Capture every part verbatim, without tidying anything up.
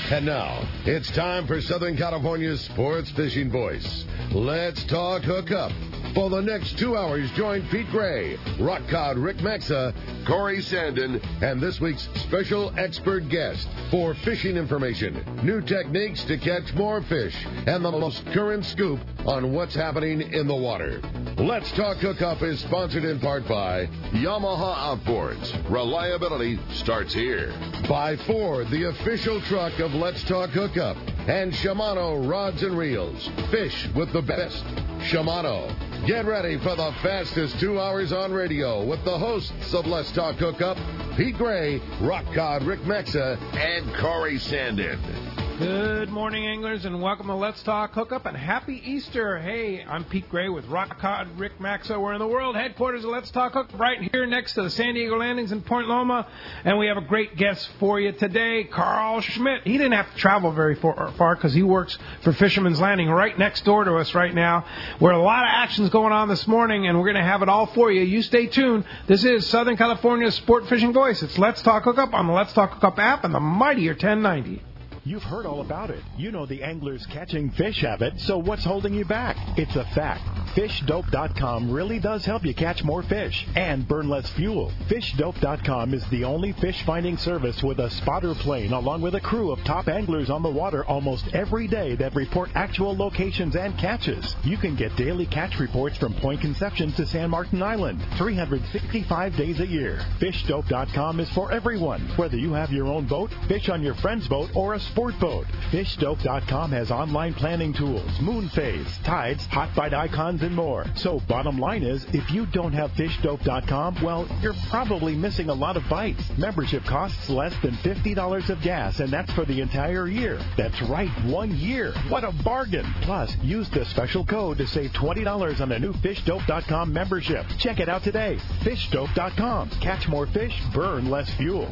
And now, it's time for Southern California's sports fishing voice. Let's talk hookup. For the next two hours, join Pete Gray, Rock Cod Rick Maxa, Corey Sandin, and this week's special expert guest for fishing information, new techniques to catch more fish, and the most current scoop on what's happening in the water. Let's Talk Hookup is sponsored in part by Yamaha Outboards. Reliability starts here. By Ford, the official truck of Let's Talk Hookup, and Shimano Rods and Reels. Fish with the best. Shimano. Get ready for the fastest two hours on radio with the hosts of Let's Talk Hookup, Pete Gray, Rock Cod Rick Maxa, and Corey Sandin. Good morning, anglers, and welcome to Let's Talk Hookup, and happy Easter. Hey, I'm Pete Gray with Rock Cod Rick Maxa. We're in the world headquarters of Let's Talk Hookup right here next to the San Diego Landings in Point Loma, and we have a great guest for you today, Carl Schmidt. He didn't have to travel very far because he works for Fisherman's Landing right next door to us right now, where a lot of action's going on this morning, and we're going to have it all for you. You stay tuned. This is Southern California's sport fishing voice. It's Let's Talk Hookup on the Let's Talk Hookup app and the mightier ten ninety. You've heard all about it. You know the angler's catching fish habit, so what's holding you back? It's a fact. fish dope dot com really does help you catch more fish and burn less fuel. fish dope dot com is the only fish finding service with a spotter plane along with a crew of top anglers on the water almost every day that report actual locations and catches. You can get daily catch reports from Point Conception to San Martin Island, three hundred sixty-five days a year. fish dope dot com is for everyone, whether you have your own boat, fish on your friend's boat, or a sport boat. fish dope dot com has online planning tools, moon phase, tides, hot bite icons, and more. So bottom line is, if you don't have fish dope dot com, well, you're probably missing a lot of bites. Membership costs less than fifty dollars of gas, and that's for the entire year. That's right, one year. What a bargain. Plus, use the special code to save twenty dollars on a new fish dope dot com membership. Check it out today. fish dope dot com. Catch more fish, burn less fuel.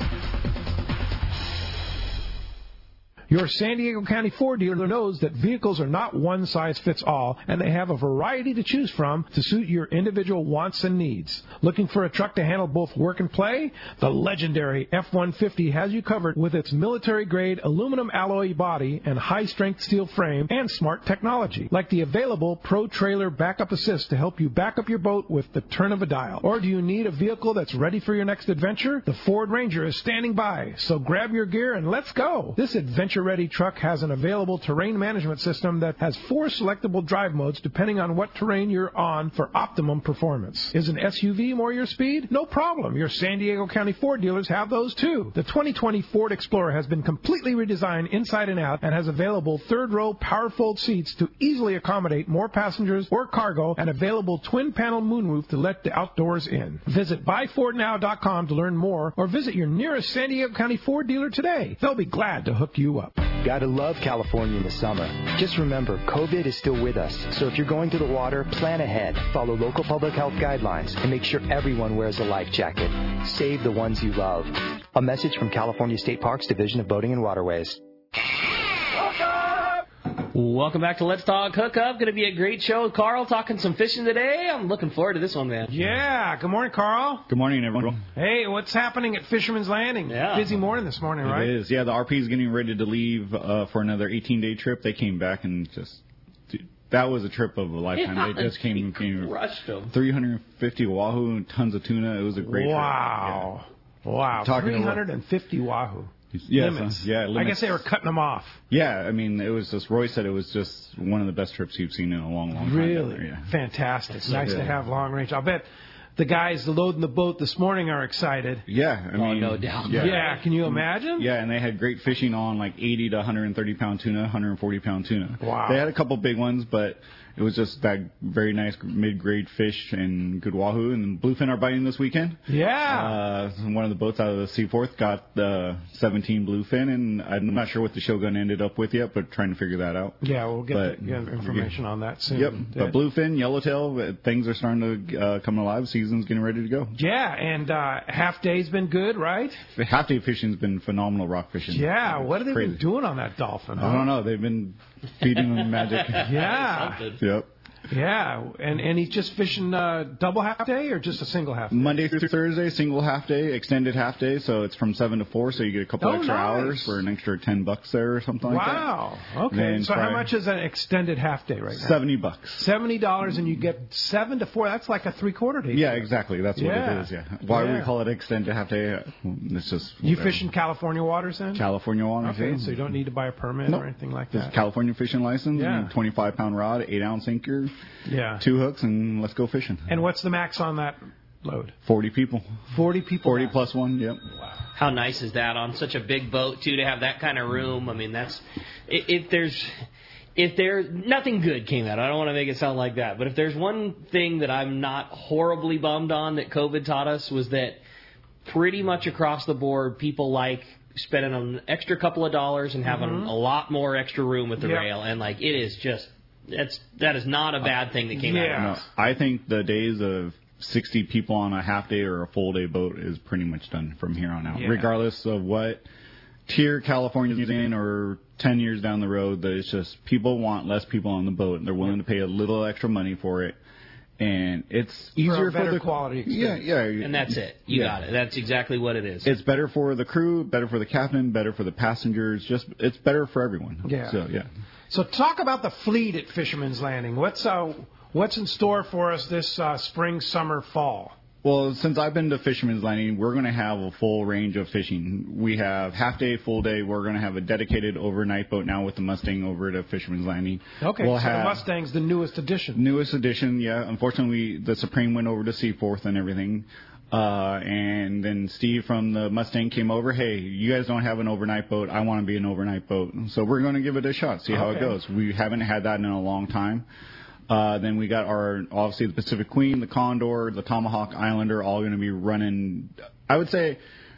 Your San Diego County Ford dealer knows that vehicles are not one size fits all, and they have a variety to choose from to suit your individual wants and needs. Looking for a truck to handle both work and play? The legendary F one fifty has you covered with its military-grade aluminum alloy body and high-strength steel frame and smart technology, like the available Pro Trailer Backup Assist to help you back up your boat with the turn of a dial. Or do you need a vehicle that's ready for your next adventure? The Ford Ranger is standing by, so grab your gear and let's go. This adventure ready truck has an available terrain management system that has four selectable drive modes depending on what terrain you're on for optimum performance. Is an S U V more your speed? No problem. Your San Diego County Ford dealers have those too. The twenty twenty Ford Explorer has been completely redesigned inside and out and has available third row power fold seats to easily accommodate more passengers or cargo, and available twin panel moonroof to let the outdoors in. Visit buy ford now dot com to learn more, or visit your nearest San Diego County Ford dealer today. They'll be glad to hook you up. Gotta love California in the summer. Just remember, COVID is still with us. So if you're going to the water, plan ahead, follow local public health guidelines, and make sure everyone wears a life jacket. Save the ones you love. A message from California State Parks Division of Boating and Waterways. Welcome back to Let's Talk Hookup. Going to be a great show. Carl talking some fishing today. I'm looking forward to this one, man. Yeah. Good morning, Carl. Good morning, everyone. Hey, what's happening at Fisherman's Landing? Yeah. Busy morning this morning, right? It is. Yeah, the R P is getting ready to leave uh, for another eighteen-day trip. They came back and just... That was a trip of a lifetime. Yeah, they just came... came crushed them. three hundred fifty wahoo, tons of tuna. It was a great wow. trip. Yeah. Wow. Talking three hundred fifty wahoo. Yes, limits. Uh, yeah, limits. I guess they were cutting them off. Yeah, I mean, it was just, Roy said it was just one of the best trips you've seen in a long, long time. Really? Yeah. Fantastic. So nice good. to have long range. I'll bet the guys loading the boat this morning are excited. Yeah, I oh, mean, no doubt. Yeah. yeah, can you imagine? Yeah, and they had great fishing on like eighty to one hundred thirty pound tuna, one hundred forty pound tuna. Wow. They had a couple big ones, but it was just that very nice mid-grade fish and good wahoo. And bluefin are biting this weekend. Yeah. Uh, one of the boats out of the Seaforth got the seventeen bluefin, and I'm not sure what the Shogun ended up with yet, but trying to figure that out. Yeah, we'll get, but, the, get information yeah. on that soon. Yep, Yeah. but bluefin, yellowtail, things are starting to uh, come alive. Season's getting ready to go. Yeah, and uh, half day's been good, right? Half day fishing's been phenomenal. Rock fishing. Yeah, what have they crazy. been doing on that dolphin? Huh? I don't know. They've been feeding them magic. Yeah. Yep. Yeah, and and he's just fishing uh, double half day or just a single half day? Monday through Thursday, single half day, extended half day, so it's from seven to four, so you get a couple Oh, extra nice. hours for an extra ten bucks there or something like that. Wow. Okay. Then So how Friday- much is an extended half day right now? Seventy bucks. Seventy dollars, and you get seven to four. That's like a three quarter day. Yeah, exactly. That's what Yeah. it is. Yeah. Why Yeah. we call it extended half day? It's just You whatever. fish in California waters then? California waters. Okay, yeah. so you don't need to buy a permit Nope. or anything like Just that. California fishing license, Yeah. twenty-five pound rod, eight ounce anchor, Yeah. two hooks, and let's go fishing. And what's the max on that load? Forty people. Forty people. Forty max. plus one. Yep. How nice is that on such a big boat too to have that kind of room? I mean, that's if, if there's if there nothing good came out. I don't want to make it sound like that, but if there's one thing that I'm not horribly bummed on that COVID taught us was that pretty much across the board people like spending an extra couple of dollars and having Mhm. a lot more extra room with the Yep. rail, and like it is just that's that is not a bad thing that came out Yeah. of No, this. I think the days of sixty people on a half day or a full day boat is pretty much done from here on out, Yeah. regardless of what tier California's in or ten years down the road. That it's just people want less people on the boat, and they're willing to pay a little extra money for it, and it's easier for a better the quality Yeah, experience. yeah, And that's it. You Yeah. got it. That's exactly what it is. It's better for the crew, better for the captain, better for the passengers. Just it's better for everyone. Yeah. So yeah. So talk about the fleet at Fisherman's Landing. What's uh, what's in store for us this uh, spring, summer, fall? Well, since I've been to Fisherman's Landing, we're going to have a full range of fishing. We have half day, full day. We're going to have a dedicated overnight boat now with the Mustang over at Fisherman's Landing. Okay, we'll so have the Mustang's the newest edition. newest edition. Yeah, unfortunately, the Supreme went over to Seaforth and everything. Uh, and then Steve from the Mustang came over. Hey, you guys don't have an overnight boat. I want to be an overnight boat. So we're going to give it a shot, see how Okay. it goes. We haven't had that in a long time. Uh, then we got our, obviously, the Pacific Queen, the Condor, the Tomahawk Islander, all going to be running. I would say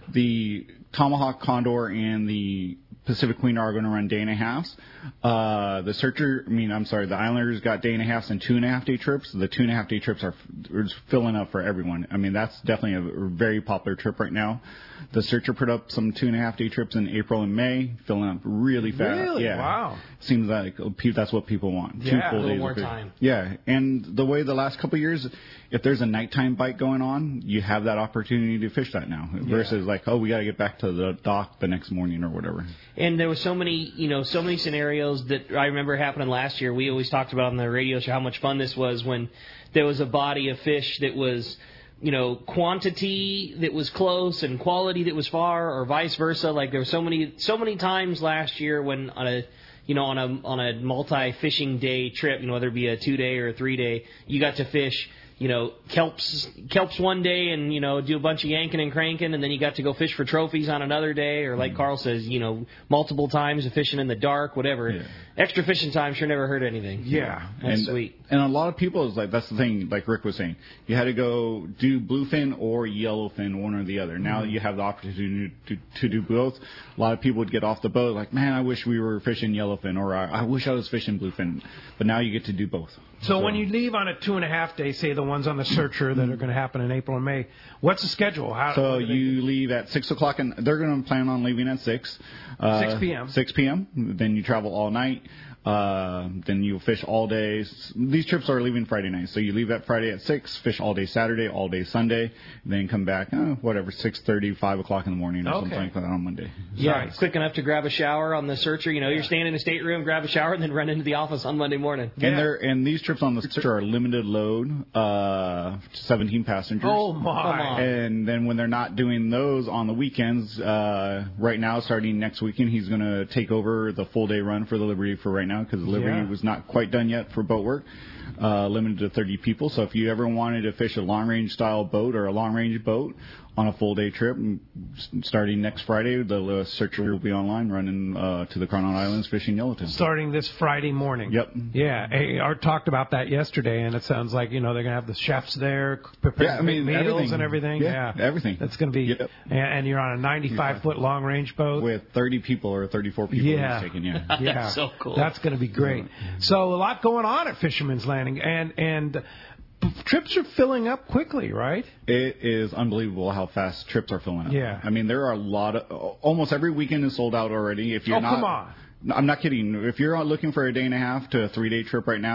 the Tomahawk Condor and the Pacific Queen are going to run day and a halves. Uh, the Searcher, I mean, I'm sorry, the Islanders got day and a halves and two and a half day trips. The two and a half day trips are, are just filling up for everyone. I mean, that's definitely a very popular trip right now. The Searcher put up some two and a half day trips in April and May, filling up really fast. Really? Yeah. Wow. Seems like that's what people want. Two Yeah, full a little days more of fish. time. Yeah, and the way the last couple of years, if there's a nighttime bite going on, you have that opportunity to fish that now. Versus like, oh, we got to get back to the dock the next morning or whatever. And there were so many, you know, so many scenarios that I remember happening last year. We always talked about on the radio show how much fun this was when there was a body of fish that was, you know, quantity that was close and quality that was far, or vice versa. Like there were so many, so many times last year when on a, you know, on a on a multi-fishing day trip, you know, whether it be a two-day or a three-day, you got to fish, you know, kelps kelps one day and, you know, do a bunch of yanking and cranking, and then you got to go fish for trophies on another day, or like Carl says, you know, multiple times of fishing in the dark, whatever. Yeah. Extra fishing time sure never hurt anything. Yeah. That's and, sweet. And a lot of people is like, that's the thing, like Rick was saying, you had to go do bluefin or yellowfin, one or the other. Now you have the opportunity to, to do both. A lot of people would get off the boat like, man, I wish we were fishing yellowfin, or I, I wish I was fishing bluefin. But now you get to do both. So, when you leave on a two and a half day, say the ones on the Searcher that are going to happen in April and May, what's the schedule? How, So what do they you do? leave at six o'clock, and they're going to plan on leaving at six. Uh, six p.m. Six p.m. Then you travel all night. Uh, then you'll fish all day. These trips are leaving Friday night, so you leave that Friday at six, fish all day Saturday, all day Sunday, then come back, uh, whatever, six thirty, five o'clock in the morning or Okay. something like that on Monday. Yeah, Nice. quick enough to grab a shower on the Searcher. You know, you're staying in a stateroom, grab a shower, and then run into the office on Monday morning. And they're and these trips on the Searcher are limited load, uh, seventeen passengers. Oh, Come my. on. And then when they're not doing those on the weekends, uh, right now, starting next weekend, he's going to take over the full day run for the Liberty for right now, because the Liberty Yeah. was not quite done yet for boat work, uh, limited to thirty people. So if you ever wanted to fish a long range style boat or a long range boat on a full day trip, starting next Friday, the uh, Searcher will be online running uh, to the Crown Islands fishing Yellowton. Starting this Friday morning. Yep. Yeah, hey, Art talked about that yesterday, and it sounds like, you know, they're going to have the chefs there preparing Yeah, I mean, meals everything. and everything. Yeah, Yeah, everything. That's going to be, Yep. and, and you're on a ninety-five foot long range boat. With thirty people or thirty-four people Yeah. he's taking, yeah. Yeah, That's so cool. That's going to be great. So a lot going on at Fisherman's Landing, and and trips are filling up quickly, right? It is unbelievable how fast trips are filling up. Yeah. I mean, there are a lot of, almost every weekend is sold out already. If you're Oh, not, come on. No, I'm not kidding. If you're looking for a day and a half to a three day trip right now,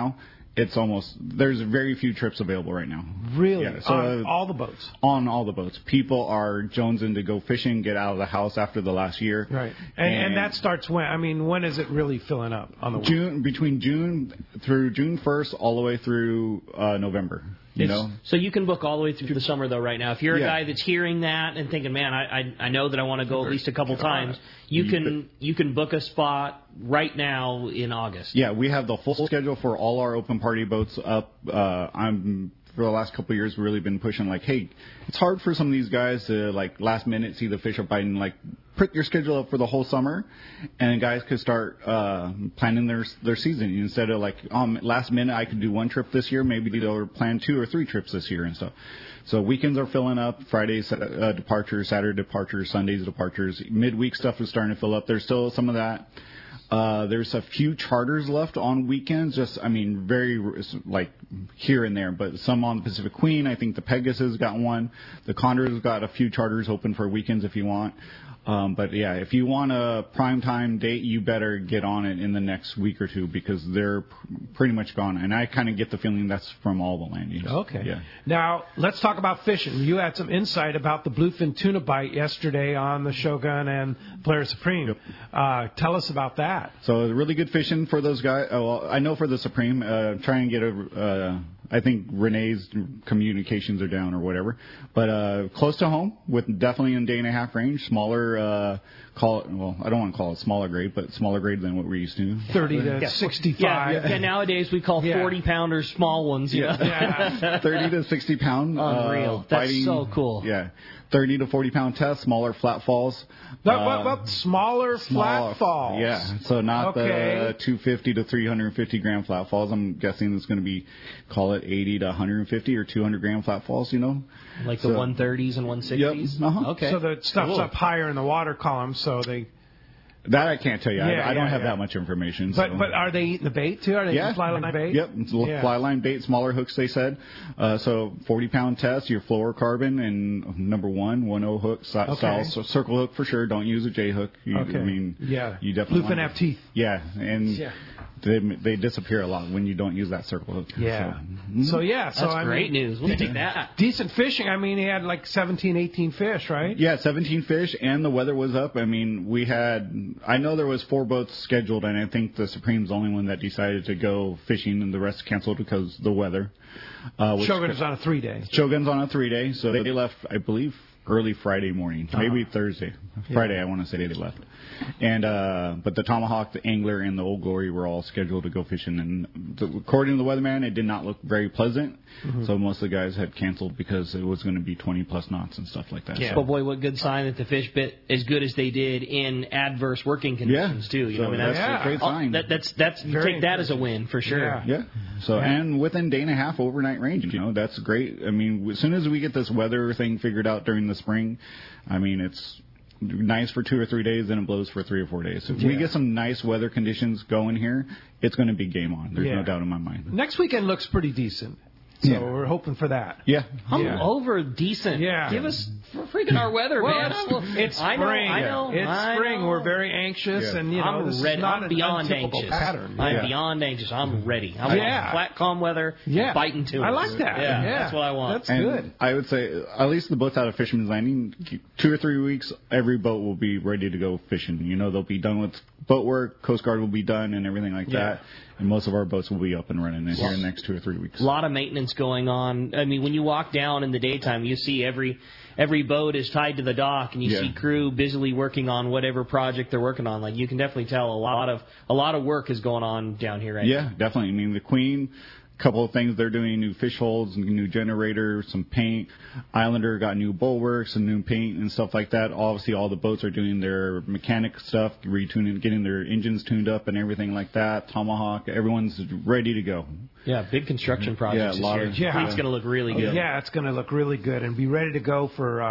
it's almost there's very few trips available right now. Really? Yeah, so, on all the boats? On all the boats. People are jonesing to go fishing, get out of the house after the last year. Right. And, and, and that starts when? I mean, when is it really filling up on the water? June between June through June first all the way through uh, November. You It's, know? So you can book all the way through the summer, though, right now. If you're a Yeah. guy that's hearing that and thinking, man, I I, I know that I want to go at least a couple times, you You can could- you can book a spot right now in August. Yeah, we have the full schedule for all our open party boats up. Uh, I'm for the last couple of years really been pushing like, hey, it's hard for some of these guys to like last minute see the fish are biting. Like, put your schedule up for the whole summer, and guys could start uh, planning their their season instead of like um last minute. I could do one trip this year, maybe they'll plan two or three trips this year and stuff. So weekends are filling up. Fridays uh, departures, Saturday departures, Sundays departures. Midweek stuff is starting to fill up. There's still some of that. Uh, there's a few charters left on weekends, just, I mean, very, like, here and there, but some on the Pacific Queen. I think the Pegasus got one. The Condor's got a few charters open for weekends if you want. Um, but, yeah, if you want a prime time date, you better get on it in the next week or two because they're pr- pretty much gone. And I kind of get the feeling that's from all the landings. Okay. Yeah. Now, let's talk about fishing. You had some insight about the bluefin tuna bite yesterday on the Shogun and Polaris Supreme. Yep. Uh, tell us about that. So really good fishing for those guys. Oh, well, I know for the Supreme, uh, try and get a. Uh, I think Renee's communications are down or whatever, but uh, close to home with definitely in day and a half range. Smaller, uh, call it. Well, I don't want to call it smaller grade, but smaller grade than what we're used to. Thirty to Yeah. sixty-five. Yeah, yeah, nowadays we call Yeah. forty pounders small ones. You know? Yeah. thirty to sixty pound. Unreal. Uh, That's fighting, so cool. Yeah, thirty to forty pound test, smaller flat falls. But, Uh, but, but smaller Small- flat falls. Yeah, so not Okay. the two fifty to three hundred fifty gram flat falls. I'm guessing it's going to be, call it eighty to one hundred fifty or two hundred gram flat falls, you know? Like the So- one thirties and one sixties? Yep, uh-huh. Okay. So the stuff's Cool. up higher in the water column, so they. That I can't tell you. Yeah, I, I don't yeah, have yeah. that much information. But so. but are they eating the bait too? Are they yeah, eating fly line bait? Yep, it's a little Yeah. fly line bait, smaller hooks. They said uh, so. Forty pound test, your fluorocarbon and number one, one O hook si- Okay. style, so circle hook for sure. Don't use a J hook. You, Okay. I mean, Yeah. you definitely Bluefin want have to- teeth. Yeah, and Yeah. they they disappear a lot when you don't use that circle hook. Yeah. So, So yeah. So That's I great mean, news. We'll take that. Decent fishing. I mean, he had like seventeen, eighteen fish, right? Yeah, seventeen fish, and the weather was up. I mean, we had, I know there was four boats scheduled, and I think the Supreme's the only one that decided to go fishing, and the rest canceled because of the weather. Uh, which- Shogun is on a three day. Shogun's on a three-day, so they left, I believe, early Friday morning, maybe Thursday. Friday, I want to say they left. And uh, but the Tomahawk, the Angler, and the Old Glory were all scheduled to go fishing. And the, according to the weatherman, it did not look very pleasant. Mm-hmm. So most of the guys had canceled because it was going to be twenty plus knots and stuff like that. Yeah. So, But boy, what good sign that the fish bit as good as they did in adverse working conditions Yeah. too. You So know, I mean, that's that's a great oh, sign. That, that's that's you Very take that as a win for sure. Yeah. Yeah. So and within day and a half overnight range, you know, that's great. I mean, as soon as we get this weather thing figured out during the spring, I mean, it's nice for two or three days, then it blows for three or four days. So if we Yeah. get some nice weather conditions going here, it's going to be game on. There's Yeah. no doubt in my mind. Next weekend looks pretty decent. So Yeah. we're hoping for that. Yeah. I'm Yeah. over decent. Yeah. Give us freaking our weather, Well, man. it's, Well, it's I know, spring. I know. It's I spring. know. We're very anxious, Yeah. and you know I'm this ready. is not I'm an beyond untypical anxious. pattern. I'm Yeah. beyond anxious. I'm ready. I want Yeah. flat, calm weather. Yeah, biting tunas. I like that. Yeah, Yeah. that's what I want. That's And good. I would say, at least the boats out of Fisherman's Landing, two or three weeks, every boat will be ready to go fishing. You know, they'll be done with boat work, Coast Guard will be done, and everything like Yeah. that. And most of our boats will be up and running in here in the next two or three weeks. A lot of maintenance going on. I mean, when you walk down in the daytime, you see every every boat is tied to the dock, and you Yeah. see crew busily working on whatever project they're working on. Like you can definitely tell a lot of a lot of work is going on down here right now. Yeah, definitely. I mean, the Queen, a couple of things they're doing: new fish holds, new generator, some paint. Islander got new bulwarks and new paint and stuff like that. Obviously, all the boats are doing their mechanic stuff, retuning, getting their engines tuned up and everything like that. Tomahawk, everyone's ready to go. Yeah, big construction projects Yeah, a lot this of- year. Yeah. Fleet's going to look really good. Yeah, it's going to look really good and be ready to go for uh,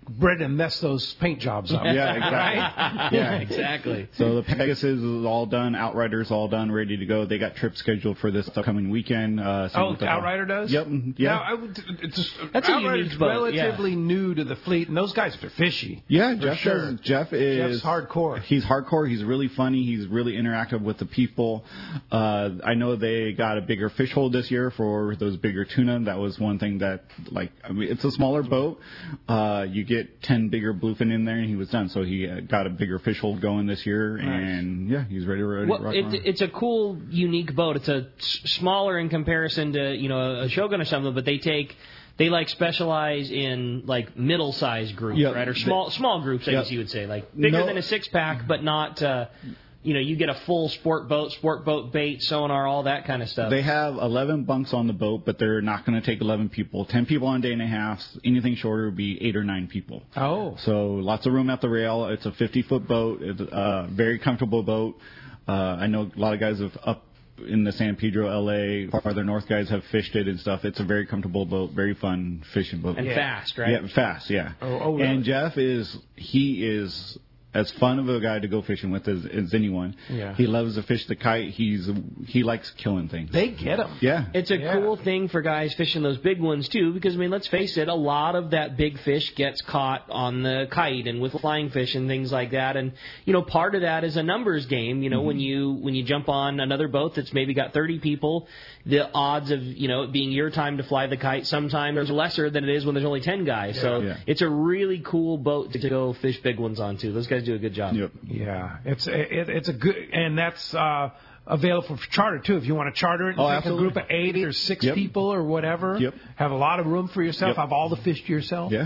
Brendan mess those paint jobs up. Yeah, exactly. yeah, exactly. So the Pegasus is all done. Outrider's all done, ready to go. They got trips scheduled for this upcoming weekend. Uh, oh, Outrider does? Yep. Yeah. Now, I would, it's just, That's a Outrider's unique boat, relatively yeah. new to the fleet, and those guys are fishy. Yeah, Jeff sure. does. Jeff is Jeff's hardcore. He's hardcore. He's really funny. He's really interactive with the people. Uh, I know they got a bigger fish hold this year for those bigger tuna. That was one thing that, like, I mean, it's a smaller boat. Uh, you get ten bigger bluefin in there, and he was done. So he uh, got a bigger fish hold going this year, nice. and yeah, he's ready to ready well, to rock it, around. It's a cool, unique boat. It's a s- smaller in comparison to you know a Shogun or something, but they take. They like specialize in like middle-sized groups, yep. right? Or small small groups, I yep. guess you would say, like bigger no. than a six-pack, but not. Uh, You know, you get a full sport boat, sport boat bait, sonar, all that kind of stuff. They have eleven bunks on the boat, but they're not going to take eleven people. ten people on day and a half. Anything shorter would be eight or nine people. Oh. So lots of room at the rail. It's a fifty-foot boat. It's a very comfortable boat. Uh, I know a lot of guys have up in the San Pedro, L A, farther north guys have fished it and stuff. It's a very comfortable boat, very fun fishing boat. And yeah. fast, right? Yeah, fast, yeah. Oh, oh really? And Jeff is, he is... as fun of a guy to go fishing with as, as anyone. Yeah. He loves to fish the kite. He's he likes killing things. They get them. Yeah. It's a yeah. cool thing for guys fishing those big ones, too, because, I mean, let's face it, a lot of that big fish gets caught on the kite and with flying fish and things like that. And, you know, part of that is a numbers game. You know, mm-hmm. when you when you jump on another boat that's maybe got thirty people, the odds of, you know, it being your time to fly the kite sometimes are lesser than it is when there's only ten guys. Yeah. So Yeah. it's a really cool boat to go fish big ones on, too. Those guys do a good job. Yep. Yeah, it's it, it's a good, and that's uh, available for charter too. If you want to charter it, oh, take absolutely. a group of eight or six yep. people or whatever. Yep. Have a lot of room for yourself. Yep. Have all the fish to yourself. Yeah.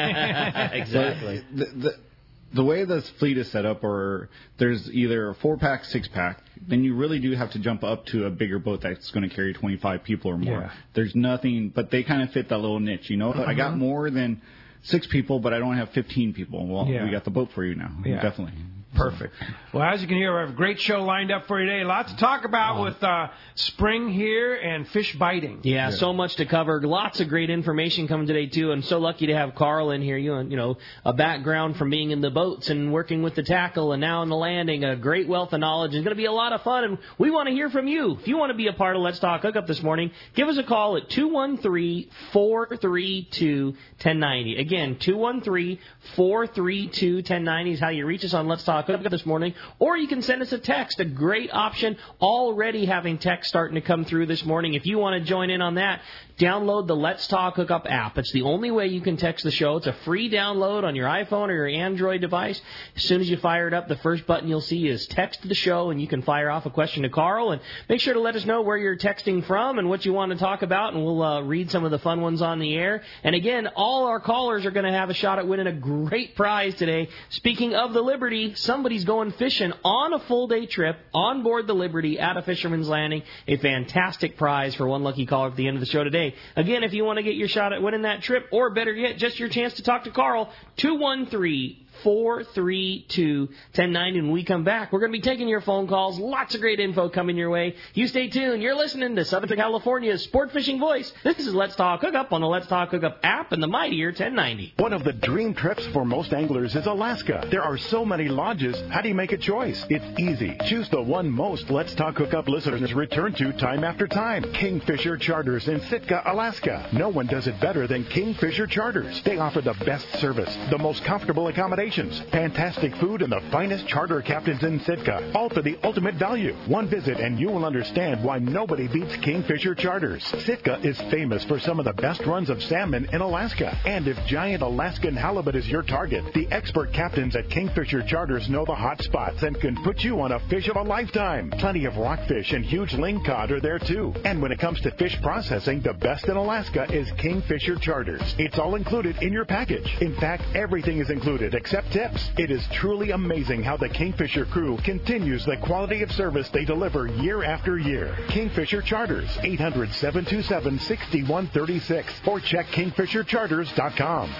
Exactly. The, the, the way this fleet is set up, or there's either a four pack, six pack, then you really do have to jump up to a bigger boat that's going to carry twenty-five people or more. Yeah. There's nothing, but they kind of fit that little niche. You know, uh-huh. I got more than six people, but I don't have fifteen people. Well, yeah. we got the boat for you now. Yeah. Definitely. Perfect. Well, as you can hear, we have a great show lined up for you today. Lots to talk about with uh, spring here and fish biting. Yeah, Yeah. so much to cover. Lots of great information coming today, too. And so lucky to have Carl in here. You know, you know, a background from being in the boats and working with the tackle and now in the landing. A great wealth of knowledge. It's going to be a lot of fun, and we want to hear from you. If you want to be a part of Let's Talk Hookup this morning, give us a call at two one three, four three two, one oh nine oh. Again, two one three, four three two, one oh nine oh is how you reach us on Let's Talk Hookup this morning. Or you can send us a text, a great option. Already having text starting to come through this morning. If you want to join in on that, download the Let's Talk Hookup app. It's the only way you can text the show. It's a free download on your iPhone or your Android device. As soon as you fire it up, the first button you'll see is text the show, and you can fire off a question to Carl. And make sure to let us know where you're texting from and what you want to talk about, and we'll uh, read some of the fun ones on the air. And again, all our callers are going to have a shot at winning a great prize today. Speaking of the Liberty, somebody's going fishing on a full-day trip on board the Liberty at a Fisherman's Landing. A fantastic prize for one lucky caller at the end of the show today. Again, if you want to get your shot at winning that trip, or better yet, just your chance to talk to Carl, two one three, four three two, one oh nine oh. And when we come back, we're going to be taking your phone calls. Lots of great info coming your way. You stay tuned. You're listening to Southern California's Sport Fishing Voice. This is Let's Talk Hookup on the Let's Talk Hookup app and the mightier ten ninety. One of the dream trips for most anglers is Alaska. There are so many lodges. How do you make a choice? It's easy. Choose the one most Let's Talk Hookup listeners return to time after time. Kingfisher Charters in Sitka, Alaska. No one does it better than Kingfisher Charters. They offer the best service, the most comfortable accommodations, fantastic food, and the finest charter captains in Sitka. All for the ultimate value. One visit and you will understand why nobody beats Kingfisher Charters. Sitka is famous for some of the best runs of salmon in Alaska. And if giant Alaskan halibut is your target, the expert captains at Kingfisher Charters know the hot spots and can put you on a fish of a lifetime. Plenty of rockfish and huge lingcod are there too. And when it comes to fish processing, the best in Alaska is Kingfisher Charters. It's all included in your package. In fact, everything is included except tips. It is truly amazing how the Kingfisher crew continues the quality of service they deliver year after year. Kingfisher Charters, eight hundred, seven two seven, six one three six, or check kingfisher charters dot com.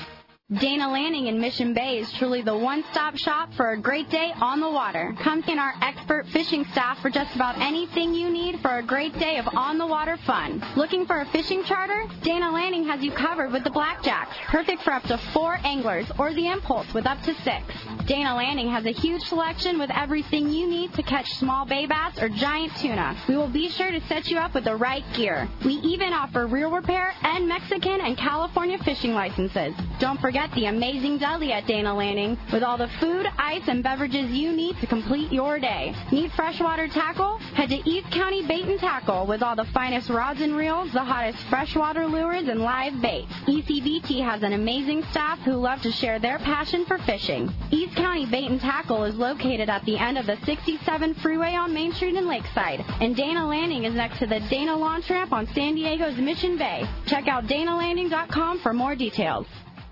Dana Landing in Mission Bay is truly the one-stop shop for a great day on the water. Come see our expert fishing staff for just about anything you need for a great day of on-the-water fun. Looking for a fishing charter? Dana Landing has you covered with the Blackjacks, perfect for up to four anglers, or the Impulse with up to six. Dana Landing has a huge selection with everything you need to catch small bay bass or giant tuna. We will be sure to set you up with the right gear. We even offer reel repair and Mexican and California fishing licenses. Don't forget the amazing deli at Dana Landing with all the food, ice, and beverages you need to complete your day. Need freshwater tackle? Head to East County Bait and Tackle with all the finest rods and reels, the hottest freshwater lures, and live bait. E C B T has an amazing staff who love to share their passion for fishing. East County Bait and Tackle is located at the end of the sixty-seven freeway on Main Street in Lakeside, and Dana Landing is next to the Dana Launch Ramp on San Diego's Mission Bay. Check out dana landing dot com for more details.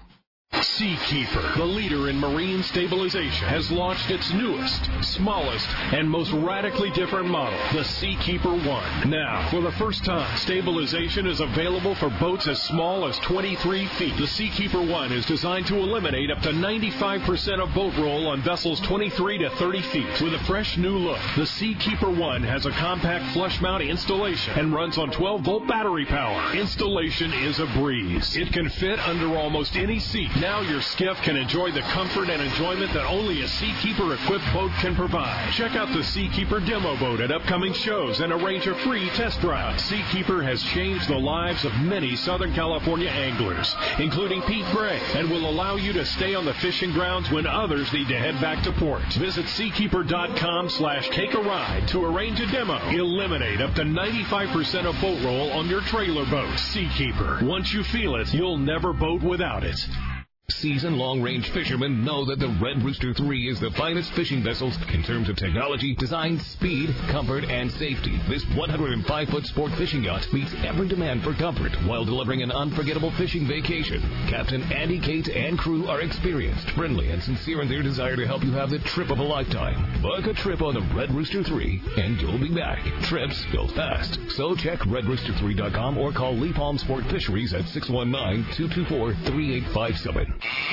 Seakeeper, the leader in marine stabilization, has launched its newest, smallest, and most radically different model, the Seakeeper One. Now, for the first time, stabilization is available for boats as small as twenty-three feet. The Seakeeper One is designed to eliminate up to ninety-five percent of boat roll on vessels twenty-three to thirty feet. With a fresh new look, the Seakeeper One has a compact flush mount installation and runs on twelve volt battery power. Installation is a breeze. It can fit under almost any seat. Now your skiff can enjoy the comfort and enjoyment that only a Seakeeper-equipped boat can provide. Check out the Seakeeper demo boat at upcoming shows and arrange a free test drive. Seakeeper has changed the lives of many Southern California anglers, including Pete Gray, and will allow you to stay on the fishing grounds when others need to head back to port. Visit seakeeper.com slash take a ride to arrange a demo. Eliminate up to ninety-five percent of boat roll on your trailer boat. Seakeeper. Once you feel it, you'll never boat without it. Seasoned long-range fishermen know that the Red Rooster three is the finest fishing vessels in terms of technology, design, speed, comfort, and safety. This one hundred five foot sport fishing yacht meets every demand for comfort while delivering an unforgettable fishing vacation. Captain Andy Kate and crew are experienced, friendly, and sincere in their desire to help you have the trip of a lifetime. Book a trip on the Red Rooster three, and you'll be back. Trips go fast. So check red rooster three dot com or call Lee Palm Sport Fisheries at six one nine, two two four, three eight five seven.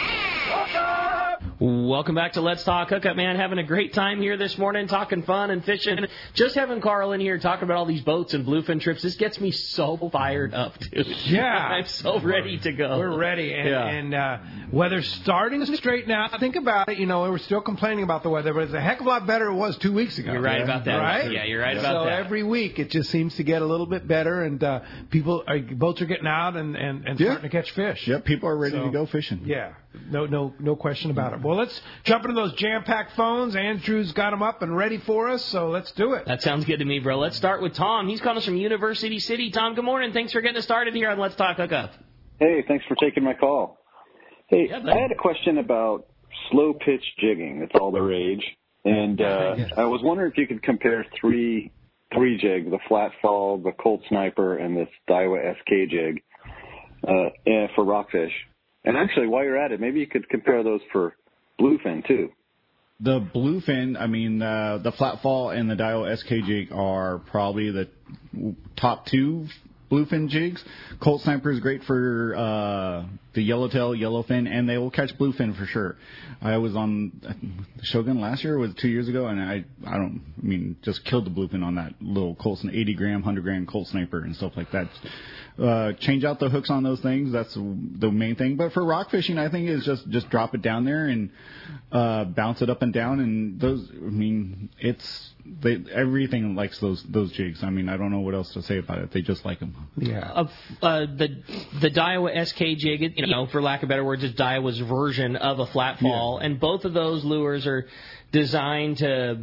Welcome back to Let's Talk Hookup, man. Having a great time here this morning, talking fun and fishing. Just having Carl in here talking about all these boats and bluefin trips, this gets me so fired up, dude. Yeah. I'm so ready to go. We're ready. And, yeah. and uh, weather's starting to straighten out. Think about it. You know, we were still complaining about the weather, but it's a heck of a lot better than it was two weeks ago. You're right yeah. about that. Right? Yeah, you're right about so that. So every week it just seems to get a little bit better, and uh, people, uh, boats are getting out and, and, and yeah. starting to catch fish. Yep, people are ready so, to go fishing. Yeah, no, no, no question about it. Well, let's jump into those jam-packed phones. Andrew's got them up and ready for us, so let's do it. That sounds good to me, bro. Let's start with Tom. He's calling us from University City. Tom, good morning. Thanks for getting us started here on Let's Talk Hookup. Hey, thanks for taking my call. Hey, yeah, I had a question about slow pitch jigging. It's all the rage. And uh, yes. I was wondering if you could compare three three jig, the flat fall, the Colt Sniper, and this Daiwa S K jig uh, for rockfish. And actually, while you're at it, maybe you could compare those for bluefin, too. The bluefin, I mean, uh, the flat fall and the Daiwa S K jig are probably the top two bluefin jigs. Colt Sniper is great for uh, the yellowtail, yellowfin, and they will catch bluefin for sure. I was on Shogun last year, or was it two years ago, and I I don't I mean just killed the bluefin on that little Colt eighty gram, one hundred gram Colt Sniper and stuff like that. Uh, change out the hooks on those things. That's the main thing. But for rock fishing, I think is just just drop it down there and uh, bounce it up and down. And those, I mean, it's they everything likes those those jigs. I mean, I don't know what else to say about it. They just like them. Yeah. Uh, uh, the the Daiwa S K jig, you know, for lack of better words, is Daiwa's version of a flat fall, yeah. and both of those lures are designed to.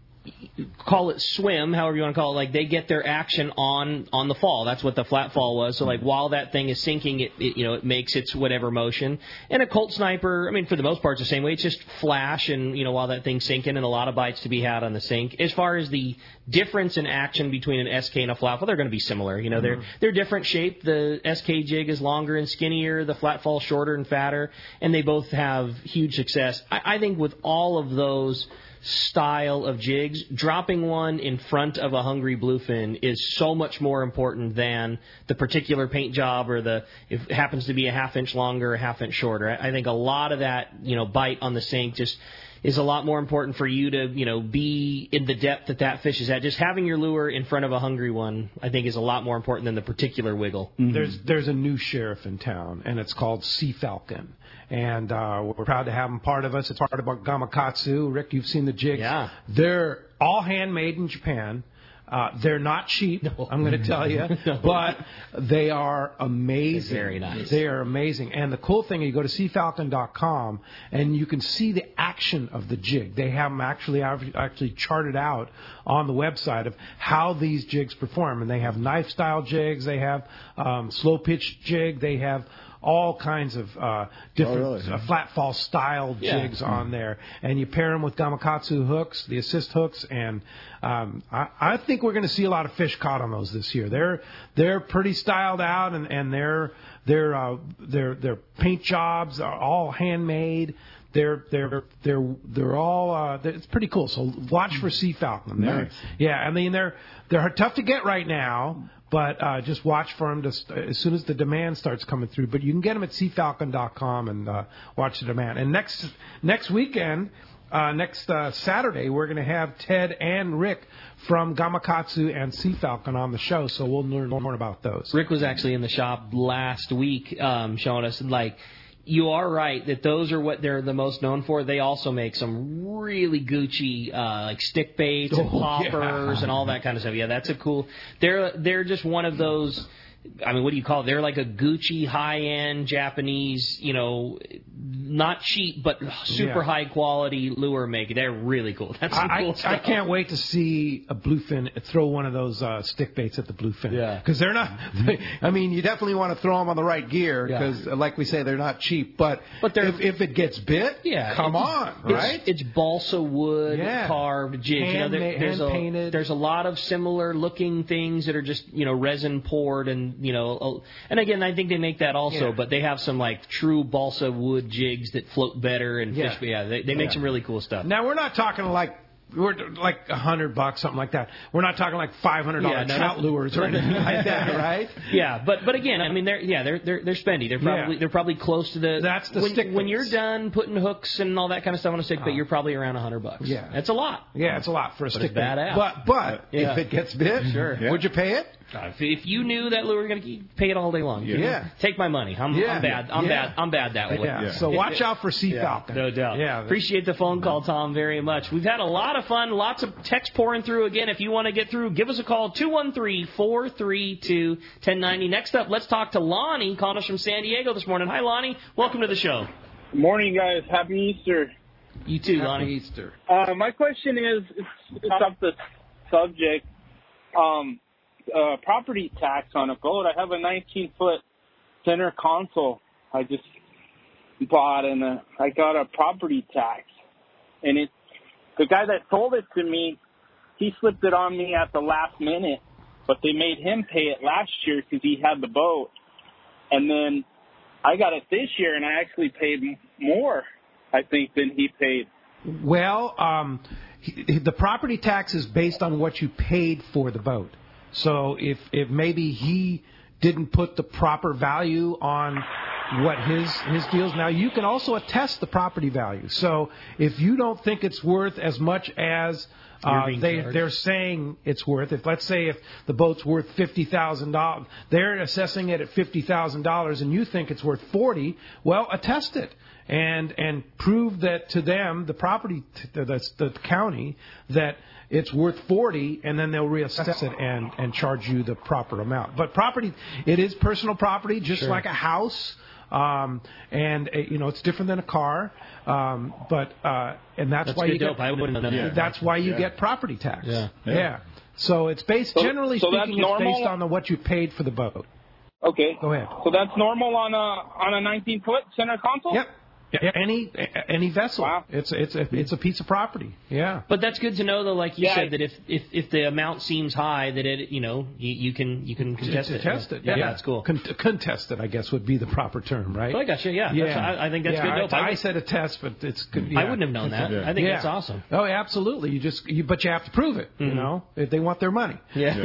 Call it swim, however you want to call it. Like they get their action on on the fall. That's what the flat fall was. So like while that thing is sinking, it, it you know it makes its whatever motion. And a Colt Sniper, I mean for the most part, it's the same way. It's just flash, and you know while that thing's sinking, and a lot of bites to be had on the sink. As far as the difference in action between an S K and a flat fall, they're going to be similar. You know they're mm-hmm. they're different shape. The S K jig is longer and skinnier. The flat fall shorter and fatter, and they both have huge success. I, I think with all of those style of jigs, dropping one in front of a hungry bluefin is so much more important than the particular paint job or the if it happens to be a half inch longer or a half inch shorter. I think a lot of that, you know, bite on the sink just is a lot more important for you to, you know, be in the depth that that fish is at. Just having your lure in front of a hungry one, I think, is a lot more important than the particular wiggle. Mm-hmm. There's there's a new sheriff in town, and it's called Sea Falcon. And uh, we're proud to have him part of us. It's part of Gamakatsu. Rick, you've seen the jigs. Yeah. They're all handmade in Japan. Uh, they're not cheap, no. I'm going to tell you, no. but they are amazing. They're very nice. They are amazing. And the cool thing, you go to sea falcon dot com, and you can see the action of the jig. They have them actually actually charted out on the website of how these jigs perform. And they have knife-style jigs. They have um, slow-pitch jig. They have all kinds of uh, different oh, really? uh, flat fall style yeah. jigs on there, and you pair them with Gamakatsu hooks, the assist hooks, and um, I, I think we're going to see a lot of fish caught on those this year. They're they're pretty styled out, and and their their uh, their their paint jobs are all handmade. They're they're they're they're all uh, they're, it's pretty cool. So watch for Sea Falcon. They're, nice. Yeah, I mean they're they're tough to get right now. But uh, just watch for them to st- as soon as the demand starts coming through. But you can get them at sea falcon dot com and uh, watch the demand. And next next weekend, uh, next uh, Saturday, we're going to have Ted and Rick from Gamakatsu and Sea Falcon on the show. So we'll learn more about those. Rick was actually in the shop last week um, showing us, like, you are right that those are what they're the most known for. They also make some really Gucci uh, like stick baits and oh, poppers yeah. and all that kind of stuff. Yeah, that's a cool. They're they're just one of those. I mean, what do you call it? They're like a Gucci high-end Japanese, you know, not cheap but super yeah. high-quality lure maker. They're really cool. That's some I, cool I, stuff. I can't wait to see a bluefin throw one of those uh, stick baits at the bluefin. Yeah. Because they're not, I mean, you definitely want to throw them on the right gear because, yeah. like we say, they're not cheap. But, but if, if it gets bit, yeah, come on, it's, right? It's, it's balsa wood yeah. carved jigs. Hand, you know, there, there's, hand a, there's a lot of similar-looking things that are just, you know, resin poured and, you know, and again, I think they make that also, yeah. but they have some like true balsa wood jigs that float better and yeah. fish. Yeah, they, they make yeah. some really cool stuff. Now we're not talking like we're like a hundred bucks, something like that. We're not talking like five hundred dollar yeah, no, trout no. lures or anything like that, right? Yeah, but but again, I mean, they're yeah, they're they're they're spendy. They're probably yeah. they're probably close to the. That's the when, stick when baits. you're done putting hooks and all that kind of stuff on a stick bait, oh. you're probably around a hundred bucks. Yeah, that's a lot. Yeah, it's a lot for a but stick it's bait. badass. But but yeah. if it gets bit, sure, yeah. would you pay it? Uh, if, if you knew that lure was going to pay it all day long, yeah. yeah. take my money. I'm, yeah. I'm bad. I'm yeah. bad. I'm bad that way. Yeah. yeah. So watch out for Sea yeah. Falcon. No doubt. Yeah. Appreciate the phone call, Tom, very much. We've had a lot of fun. Lots of text pouring through. Again, if you want to get through, give us a call, two one three, four three two, one zero nine zero. Next up, let's talk to Lonnie, calling us from San Diego this morning. Hi, Lonnie. Welcome to the show. Good morning, guys. Happy Easter. You too, Happy Lonnie. Easter. Uh, my question is, it's, it's off the subject. Um, uh, property tax on a boat. I have a nineteen-foot center console I just bought, and uh, I got a property tax. And it, the guy that sold it to me, he slipped it on me at the last minute, but they made him pay it last year because he had the boat. And then I got it this year, and I actually paid more, I think, than he paid. Well, um, he, the property tax is based on what you paid for the boat. So if, if maybe he didn't put the proper value on what his his deals. Now, you can also attest the property value. So if you don't think it's worth as much as uh, they, they're saying it's worth, if let's say if the boat's worth fifty thousand dollars, they're assessing it at fifty thousand dollars and you think it's worth forty thousand dollars, well, attest it. And and prove that to them, the property, the, the, the county, that it's worth forty, and then they'll reassess it and, and charge you the proper amount. But property, it is personal property, just sure. like a house, um, and uh, you know it's different than a car. Um, but uh, and that's, that's why you dope. get I wouldn't have yeah. that's why you yeah. get property tax. Yeah, yeah. yeah. So it's based so, generally so speaking, it's based on the, what you paid for the boat. Okay. Go ahead. So that's normal on a on a nineteen-foot center console? Yep. Any any vessel. Wow. It's it's a, it's a piece of property. Yeah. But that's good to know, though. Like you Yeah. said, that if, if if the amount seems high, that it you know you, you can you can contest to it. test it. Yeah, Yeah, that's cool. Con- contest it, I guess, would be the proper term, right? Oh, I got you. Yeah, Yeah. That's, I, I think that's yeah, good. Dope. I, I, I said a test, but it's good. I Yeah. wouldn't have known that. Yeah. I think Yeah. that's awesome. Oh, absolutely. You just, you, but you have to prove it. You Mhm. know, if they want their money. Yeah.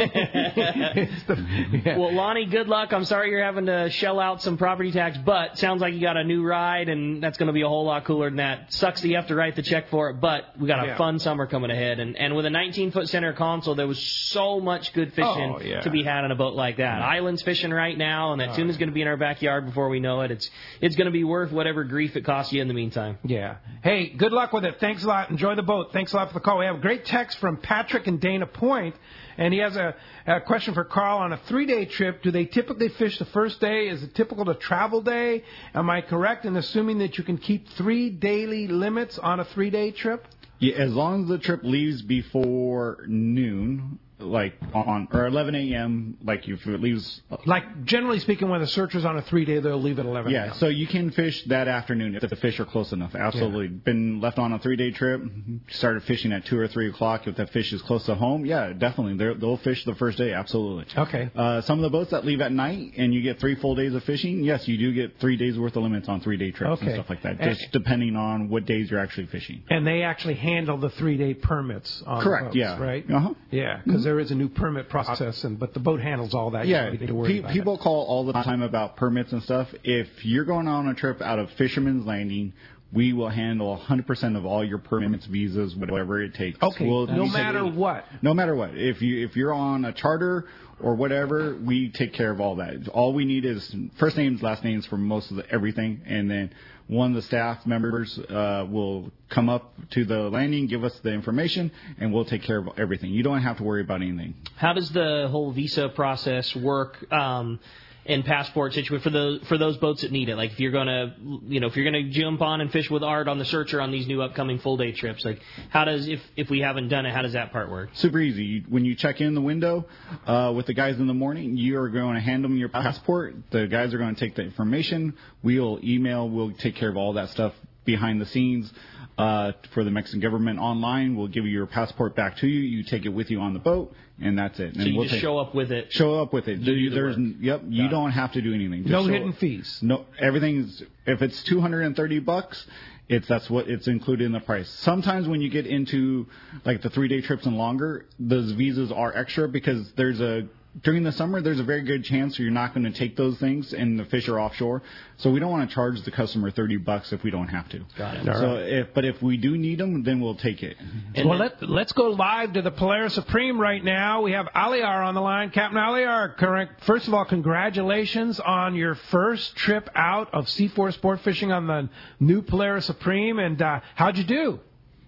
It's the- yeah. Well, Lonnie, good luck. I'm sorry you're having to shell out some property tax, but sounds like you got a new ride, and that's going to be a whole lot cooler than that. Sucks that you have to write the check for it, but we got a Yeah. fun summer coming ahead. And, and with a nineteen-foot center console, there was so much good fishing Oh, yeah. to be had on a boat like that. Islands fishing right now, and that Oh, tuna's yeah. going to be in our backyard before we know it. It's it's going to be worth whatever grief it costs you in the meantime. Yeah. Hey, good luck with it. Thanks a lot. Enjoy the boat. Thanks a lot for the call. We have a great text from Patrick in Dana Point, and he has a, a question for Carl. On a three-day trip, do they typically fish the first day? Is it typical to travel day? Am I correct in assuming that you can keep three daily limits on a three-day trip? Yeah, as long as the trip leaves before noon, like on or eleven a.m., like if it leaves. Like, generally speaking, when the searcher's on a three-day, they'll leave at eleven Yeah, a.m. so you can fish that afternoon if the fish are close enough. Absolutely. Been left on a three-day trip, started fishing at two or three o'clock. If that fish is close to home, yeah, definitely. They're, they'll fish the first day, absolutely. Okay. Uh, some of the boats that leave at night and you get three full days of fishing, yes, you do get three days worth of limits on three-day trips Okay. and stuff like that, And- just depending on what days you're actually fishing. And they actually handle the three-day permits on Correct, boats, yeah. right? Uh-huh. Yeah, because there is a new permit process, and but the boat handles all that. You Yeah, don't need to worry pe- about people call all the time about permits and stuff. If you're going on a trip out of Fisherman's Landing, we will handle one hundred percent of all your permits, visas, whatever it takes. Okay, We'll, no we take- matter what. No matter what. If you if you're on a charter or whatever, we take care of all that. All we need is first names, last names for most of the, everything, and then one of the staff members uh, will come up to the landing, give us the information, and we'll take care of everything. You don't have to worry about anything. How does the whole visa process work um, and passport situation for those for those boats that need it? Like if you're gonna, you know, if you're gonna jump on and fish with Art on the Searcher on these new upcoming full day trips, like how does if if we haven't done it, how does that part work? Super easy. You, when you check in the window uh, with the guys in the morning, you are going to hand them your passport. The guys are going to take the information. We'll email. We'll take care of all that stuff behind the scenes uh, for the Mexican government online. We'll give you your passport back to you. You take it with you on the boat, and that's it. So and you we'll just take, show up with it. Show up with it. Do the There's, work. yep. You don't have to do anything. Just No show hidden up. fees. No, everything's if it's two hundred and thirty bucks. It's that's what it's included in the price. Sometimes when you get into like the three day trips and longer, those visas are extra because there's a during the summer there's a very good chance you're not going to take those things and the fish are offshore. So we don't want to charge the customer thirty bucks if we don't have to. Got it. So if but if we do need them, then we'll take it. And well, let, let's go live to the Polaris Supreme right now. We have Aliar on the line. Captain Aliar, correct. First of all, congratulations on your first trip out of C four Sport Fishing on the new Polaris Supreme. And uh, how'd you do?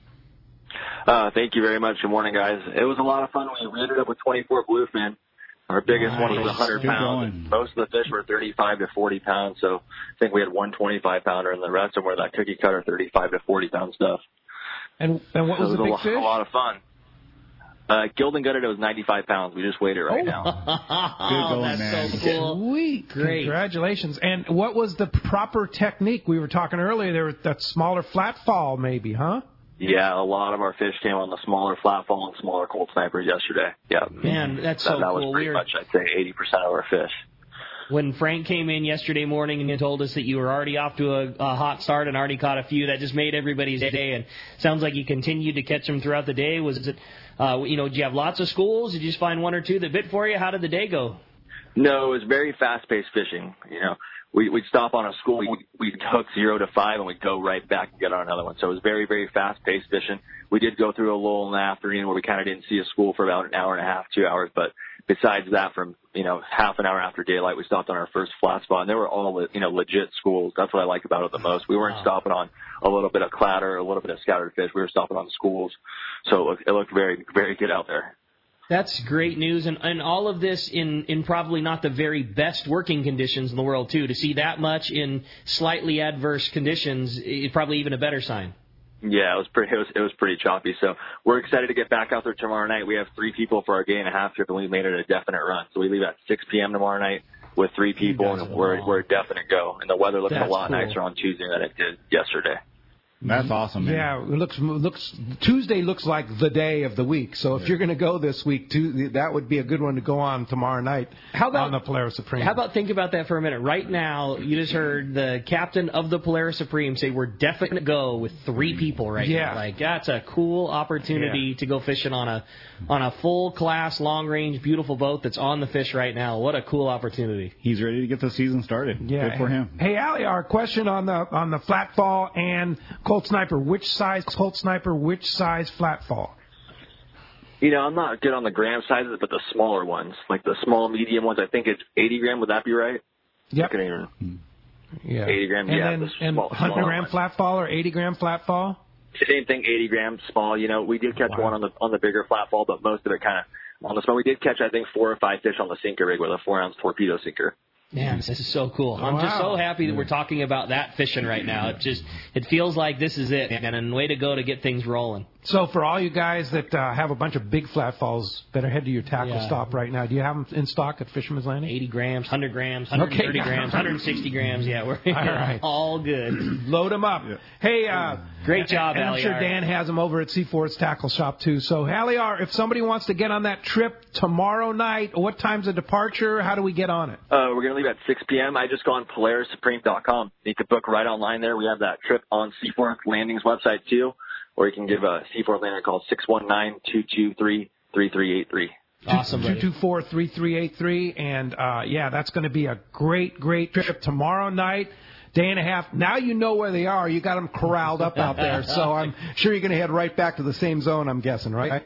Uh, thank you very much. Good morning, guys. It was a lot of fun. We, we ended up with twenty-four bluefin. Our biggest one was one hundred Good pounds. going. Most of the fish were thirty-five to forty pounds, so I think we had one twenty-five pounder, and the rest of them were that cookie cutter thirty-five to forty pound stuff. And and what So was it the was big a, lo- fish? a lot of fun. Uh, Gildan Gutted, it was ninety-five pounds. We just weighed it right now. Oh, going, that's man. so cool. Sweet. Great. Congratulations. And what was the proper technique? We were talking earlier, there was that smaller flat fall maybe, huh? Yeah, a lot of our fish came on the smaller flat fall and smaller cold snipers yesterday. Yeah. Man, that's that, so that was cool. pretty We were- much, I'd say, eighty percent of our fish. When Frank came in yesterday morning and he told us that you were already off to a, a hot start and already caught a few, that just made everybody's day. And sounds like you continued to catch them throughout the day. Was it, uh, you know, did you have lots of schools? Did you just find one or two that bit for you? How did the day go? No, it was very fast-paced fishing. You know, we, we'd stop on a school, we'd, we'd hook zero to five, and we'd go right back and get on another one. So it was very, very fast-paced fishing. We did go through a lull in the afternoon where we kind of didn't see a school for about an hour and a half, two hours. But besides that, from, you know, half an hour after daylight, we stopped on our first flat spot. And they were all, you know, legit schools. That's what I like about it the most. We weren't Wow. stopping on a little bit of clatter, a little bit of scattered fish. We were stopping on schools. So it looked, it looked very, very good out there. That's great news, and, and all of this in, in probably not the very best working conditions in the world, too. To see that much in slightly adverse conditions is probably even a better sign. Yeah, it was pretty. It was, it was pretty choppy. So we're excited to get back out there tomorrow night. We have three people for our day and a half trip, and we made it a definite run. So we leave at six p.m. tomorrow night. with three people, and we're we're a definite go. And the weather looks That's a lot cool. nicer on Tuesday than it did yesterday. That's awesome, man. Yeah, it looks looks Tuesday looks like the day of the week. So if you're going to go this week, too, that would be a good one to go on tomorrow night. How about on the Polaris Supreme? How about think about that for a minute? Right now, you just heard the captain of the Polaris Supreme say we're definitely going to go with three people right Yeah. now. Like that's a cool opportunity Yeah. to go fishing on a on a full class, long range, beautiful boat that's on the fish right now. What a cool opportunity! He's ready to get the season started. Yeah. Good for him. Hey, Allie, our question on the on the flat fall and Colt Sniper. Which size Colt Sniper? Which size flat fall? You know, I'm not good on the gram sizes, but the smaller ones, like the small, medium ones, I think it's eighty gram. Would that be right? Yep. I couldn't even- Yeah. eighty gram, and yeah. Then, the and small, one hundred smaller gram ones. flat fall or eighty gram flat fall? Same thing, eighty grams, small. You know, we did catch Wow. one on the on the bigger flat fall, but most of it kind of on the small. We did catch, I think, four or five fish on the sinker rig with a four ounce torpedo sinker. Man, this is so cool. I'm Wow. just so happy that we're talking about that fishing right now. It just it feels like this is it, man, and way to go to get things rolling. So for all you guys that uh, have a bunch of big flat falls, better head to your tackle Yeah. stop right now. Do you have them in stock at Fisherman's Landing? eighty grams, one hundred grams, one hundred thirty Okay. grams, one hundred sixty grams. Yeah, we're All right. all good. Load them up. Hey, uh, Great job, and I'm sure Alliar. Dan has them over at Seaforth's Tackle Shop too. So, Alliar, if somebody wants to get on that trip tomorrow night, what time's the departure? How do we get on it? Uh, we're going to leave at six p.m. I just go on Polaris Supreme dot com. You can book right online there. We have that trip on Seaforth Landing's website, too. Or you can give a Seaforth Landing a call, six one nine, two two three, three three eight three. Awesome, two two four, three three eight three. And, uh, yeah, that's going to be a great, great trip tomorrow night. Day and a half. Now you know where they are. You got them corralled up out there. So I'm sure you're going to head right back to the same zone, I'm guessing, right?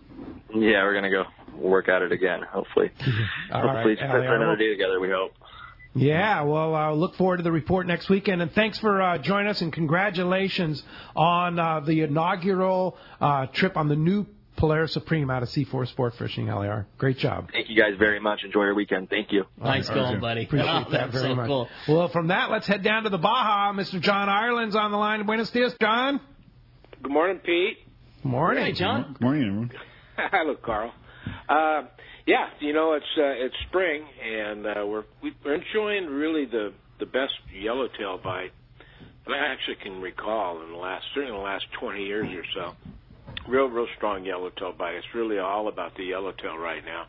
Yeah, we're going to go work at it again, hopefully. All hopefully, right, just Allie, put another I day together, we hope. Yeah, well, uh, look forward to the report next weekend. And thanks for uh, joining us, and congratulations on uh, the inaugural uh, trip on the new Polaris Supreme out of Seaforth Sport Fishing, L A R. Great job. Thank you guys very much. Enjoy your weekend. Thank you. Nice going, buddy. Appreciate Oh, that that's very so much. cool. Well, from that, let's head down to the Baja. Mister John Ireland's on the line. Buenos dias, John. Good morning, Pete. Morning. Hey, John. Good morning, everyone. Hello, Carl. Uh, yeah, you know it's uh, it's spring, and uh, we're we're enjoying really the the best yellowtail bite that I actually can recall in the last certainly in the last twenty years or so. Real, real strong yellowtail bite. It's really all about the yellowtail right now.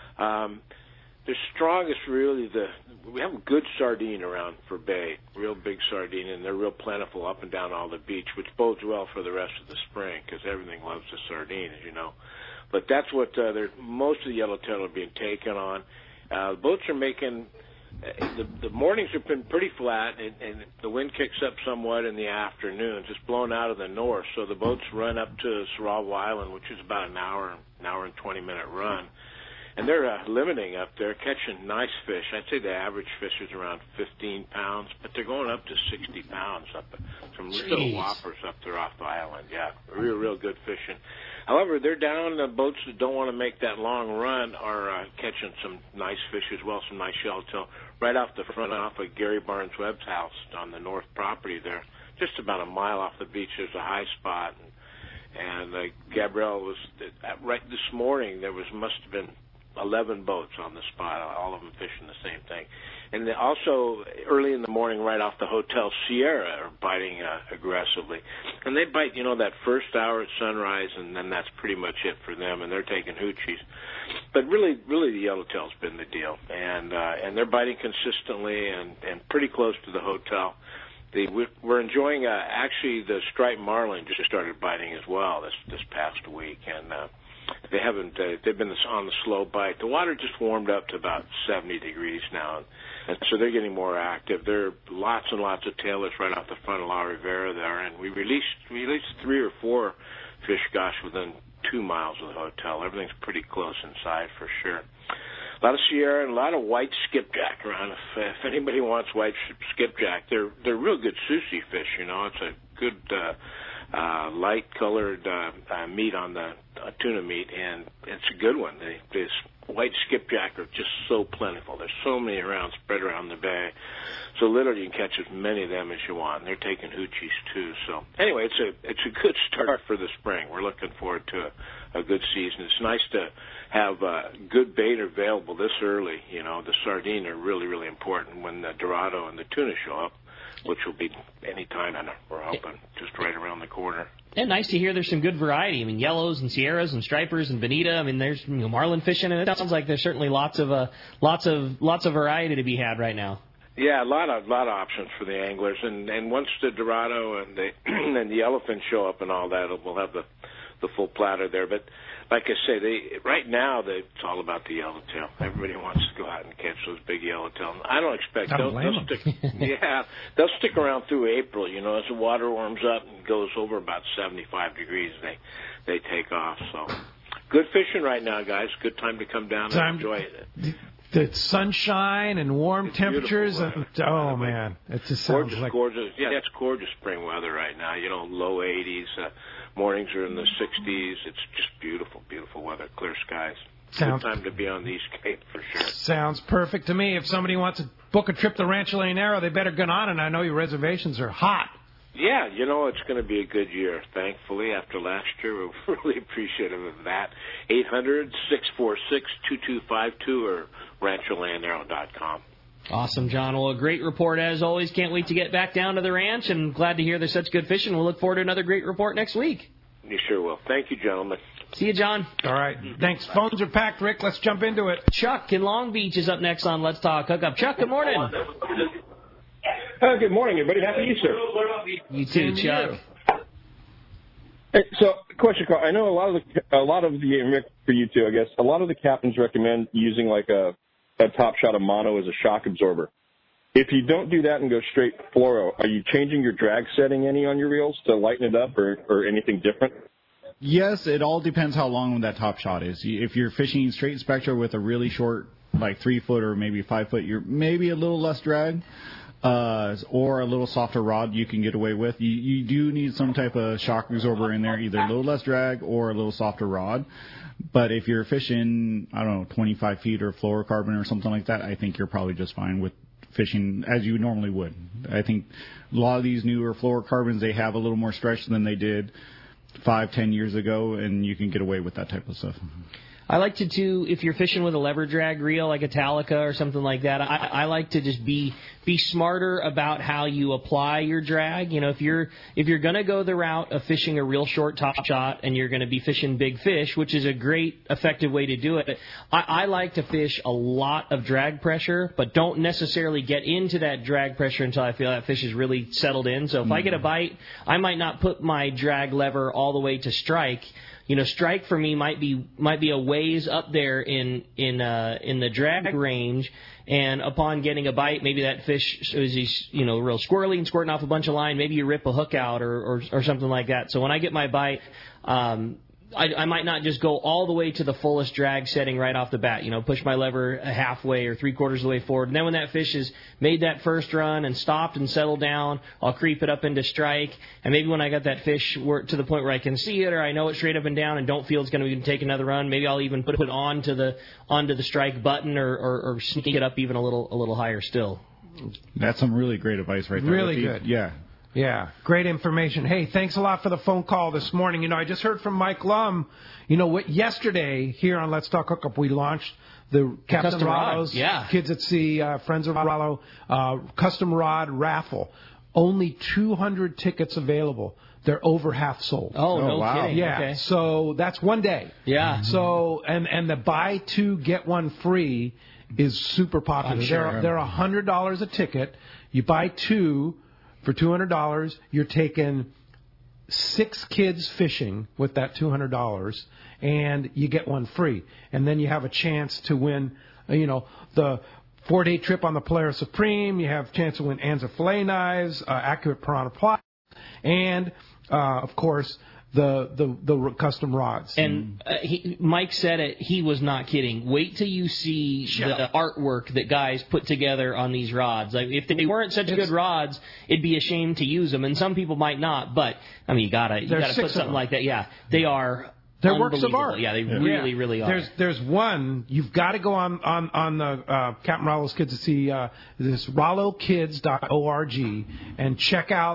Um, the strongest, really, the we have a good sardine around for bait, real big sardine, and they're real plentiful up and down all the beach, which bodes well for the rest of the spring because everything loves the sardine, as you know. But that's what uh, they're, most of the yellowtail are being taken on. Uh, the boats are making. Uh, the, the mornings have been pretty flat, and, and the wind kicks up somewhat in the afternoon, just blowing out of the north. So the boats run up to Saralvo Island, which is about an hour, an hour and twenty minute run, and they're uh, limiting up there, catching nice fish. I'd say the average fish is around fifteen pounds, but they're going up to sixty pounds up. Some real Jeez. whoppers up there off the island. Yeah, real, real good fishing. However, they're down. The boats that don't want to make that long run are uh, catching some nice fish as well, some nice yellowtail right off the front off of Gary Barnes Webb's house on the north property there. Just about a mile off the beach, there's a high spot. And, and uh, Gabrielle was, uh, right this morning, there was must have been eleven boats on the spot, all of them fishing the same thing. And they also, early in the morning, right off the Hotel Sierra, are biting uh, aggressively. And they bite, you know, that first hour at sunrise, and then that's pretty much it for them, and they're taking hoochies. But really, really, the yellowtail's been the deal. And uh, and they're biting consistently and, and pretty close to the hotel. The, we're enjoying, uh, actually, the striped marlin just started biting as well this, this past week. And uh, they haven't, uh, they've been on the slow bite. The water just warmed up to about seventy degrees now. And so they're getting more active. There are lots and lots of tailors right off the front of La Rivera there, and we released we released three or four fish, gosh, within two miles of the hotel. Everything's pretty close inside for sure. A lot of Sierra and a lot of white skipjack around. If, if anybody wants white skipjack, they're they're real good sushi fish. You know, it's a good uh, uh, light colored uh, uh, meat on the uh, tuna meat, and it's a good one. They, this white skipjack are just so plentiful. There's so many around, spread around the bay. So literally you can catch as many of them as you want. And they're taking hoochies too. So anyway, it's a it's a good start for the spring. We're looking forward to a, a good season. It's nice to have uh, good bait available this early. You know, the sardine are really, really important when the Dorado and the tuna show up, which will be any time, and we're hoping just right around the corner. And nice to hear there's some good variety. I mean, yellows and Sierras and stripers and bonita. I mean, there's, you know, marlin fishing, and it sounds like there's certainly lots of uh, lots of lots of variety to be had right now. Yeah, a lot of lot of options for the anglers, and and once the Dorado and the and the yellowfin show up and all that, we'll have the the full platter there. But like I say, they right now they, it's all about the yellowtail. Everybody wants to go out and catch those big yellowtail. I don't expect I don't they'll, they'll stick. Yeah, they'll stick around through April. You know, as the water warms up and goes over about seventy-five degrees, they they take off. So good fishing right now, guys. Good time to come down Time- and enjoy it. The sunshine and warm It's temperatures. beautiful And, oh, man. It just sounds Gorgeous, like... gorgeous. Yeah, that's gorgeous spring weather right now. You know, low eighties. Uh, mornings are in the sixties. It's just beautiful, beautiful weather. Clear skies. Sounds- Good time to be on the East Cape for sure. Sounds perfect to me. If somebody wants to book a trip to Rancho Leonero, they better get on it. I know your reservations are hot. Yeah, you know, it's going to be a good year, thankfully, after last year. We're really appreciative of that. eight hundred, six four six, two two five two or rancho leonero dot com. Awesome, John. Well, a great report as always. Can't wait to get back down to the ranch, and glad to hear there's such good fishing. We'll look forward to another great report next week. You sure will. Thank you, gentlemen. See you, John. All right. Thanks. Phones are packed, Rick. Let's jump into it. Chuck in Long Beach is up next on Let's Talk Hookup. Chuck, good morning. Uh, good morning, everybody. Happy Easter. You too, Chuck. Hey, so, question, Carl. I know a lot of the, a lot of the, for you too, I guess, a lot of the captains recommend using like a, a Top Shot of mono as a shock absorber. If you don't do that and go straight fluoro, are you changing your drag setting any on your reels to lighten it up or, or anything different? Yes, it all depends how long that Top Shot is. If you're fishing straight Spectra with a really short, like three foot or maybe five foot, you're maybe a little less drag. Uh, or a little softer rod you can get away with. You, you do need some type of shock absorber in there, either a little less drag or a little softer rod. But if you're fishing, I don't know, twenty-five feet or fluorocarbon or something like that, I think you're probably just fine with fishing as you normally would. I think a lot of these newer fluorocarbons, they have a little more stretch than they did five, ten years ago, and you can get away with that type of stuff. I like to do, if you're fishing with a lever drag reel like a Talica or something like that, I, I like to just be be smarter about how you apply your drag. You know, if you're if you're going to go the route of fishing a real short Top Shot and you're going to be fishing big fish, which is a great, effective way to do it, I, I like to fish a lot of drag pressure, but don't necessarily get into that drag pressure until I feel that fish is really settled in. So if mm-hmm. I get a bite, I might not put my drag lever all the way to strike. You know, strike for me might be might be a ways up there in in uh, in the drag range, and upon getting a bite, maybe that fish is he's, you know, real squirrely and squirting off a bunch of line. Maybe you rip a hook out or or, or something like that. So when I get my bite, um, I, I might not just go all the way to the fullest drag setting right off the bat. You know, push my lever halfway or three quarters of the way forward. And then when that fish has made that first run and stopped and settled down, I'll creep it up into strike. And maybe when I got that fish where, to the point where I can see it or I know it straight up and down and don't feel it's going to take another run, maybe I'll even put it onto the onto the strike button or, or, or sneak it up even a little a little higher still. That's some really great advice right there. Really good. Yeah. Yeah, great information. Hey, thanks a lot for the phone call this morning. You know, I just heard from Mike Lum. You know, what yesterday here on Let's Talk Hookup, we launched the Captain Custom Rollo's Rod, yeah. Kids at Sea, uh, Friends of Rollo, uh, Custom Rod raffle. Only two hundred tickets available. They're over half sold. Oh, no wow. kidding. Yeah, Okay. so that's one day. Yeah. So, and, and the buy two, get one free is super popular. I'm sure. They're, they're one hundred dollars a ticket. You buy two for two hundred dollars, you're taking six kids fishing with that two hundred dollars, and you get one free. And then you have a chance to win, you know, the four-day trip on the Polaris Supreme. You have a chance to win Anza fillet knives, uh, Accurate Piranha Plot, and, uh, of course, the, the the custom rods. And uh, he, Mike said it, he was not kidding. Wait till you see Sure. the artwork that guys put together on these rods. Like, if they weren't such It's- good rods, it'd be a shame to use them. And some people might not, but, I mean, you gotta, you There's gotta six put of something them. like that. Yeah, they are They're works of unbelievable. art. Yeah, they Yeah. really, really are. There's there's one. You've got to go on on on the uh, Captain Rollo's Kids to see uh, this rollo kids dot org and check out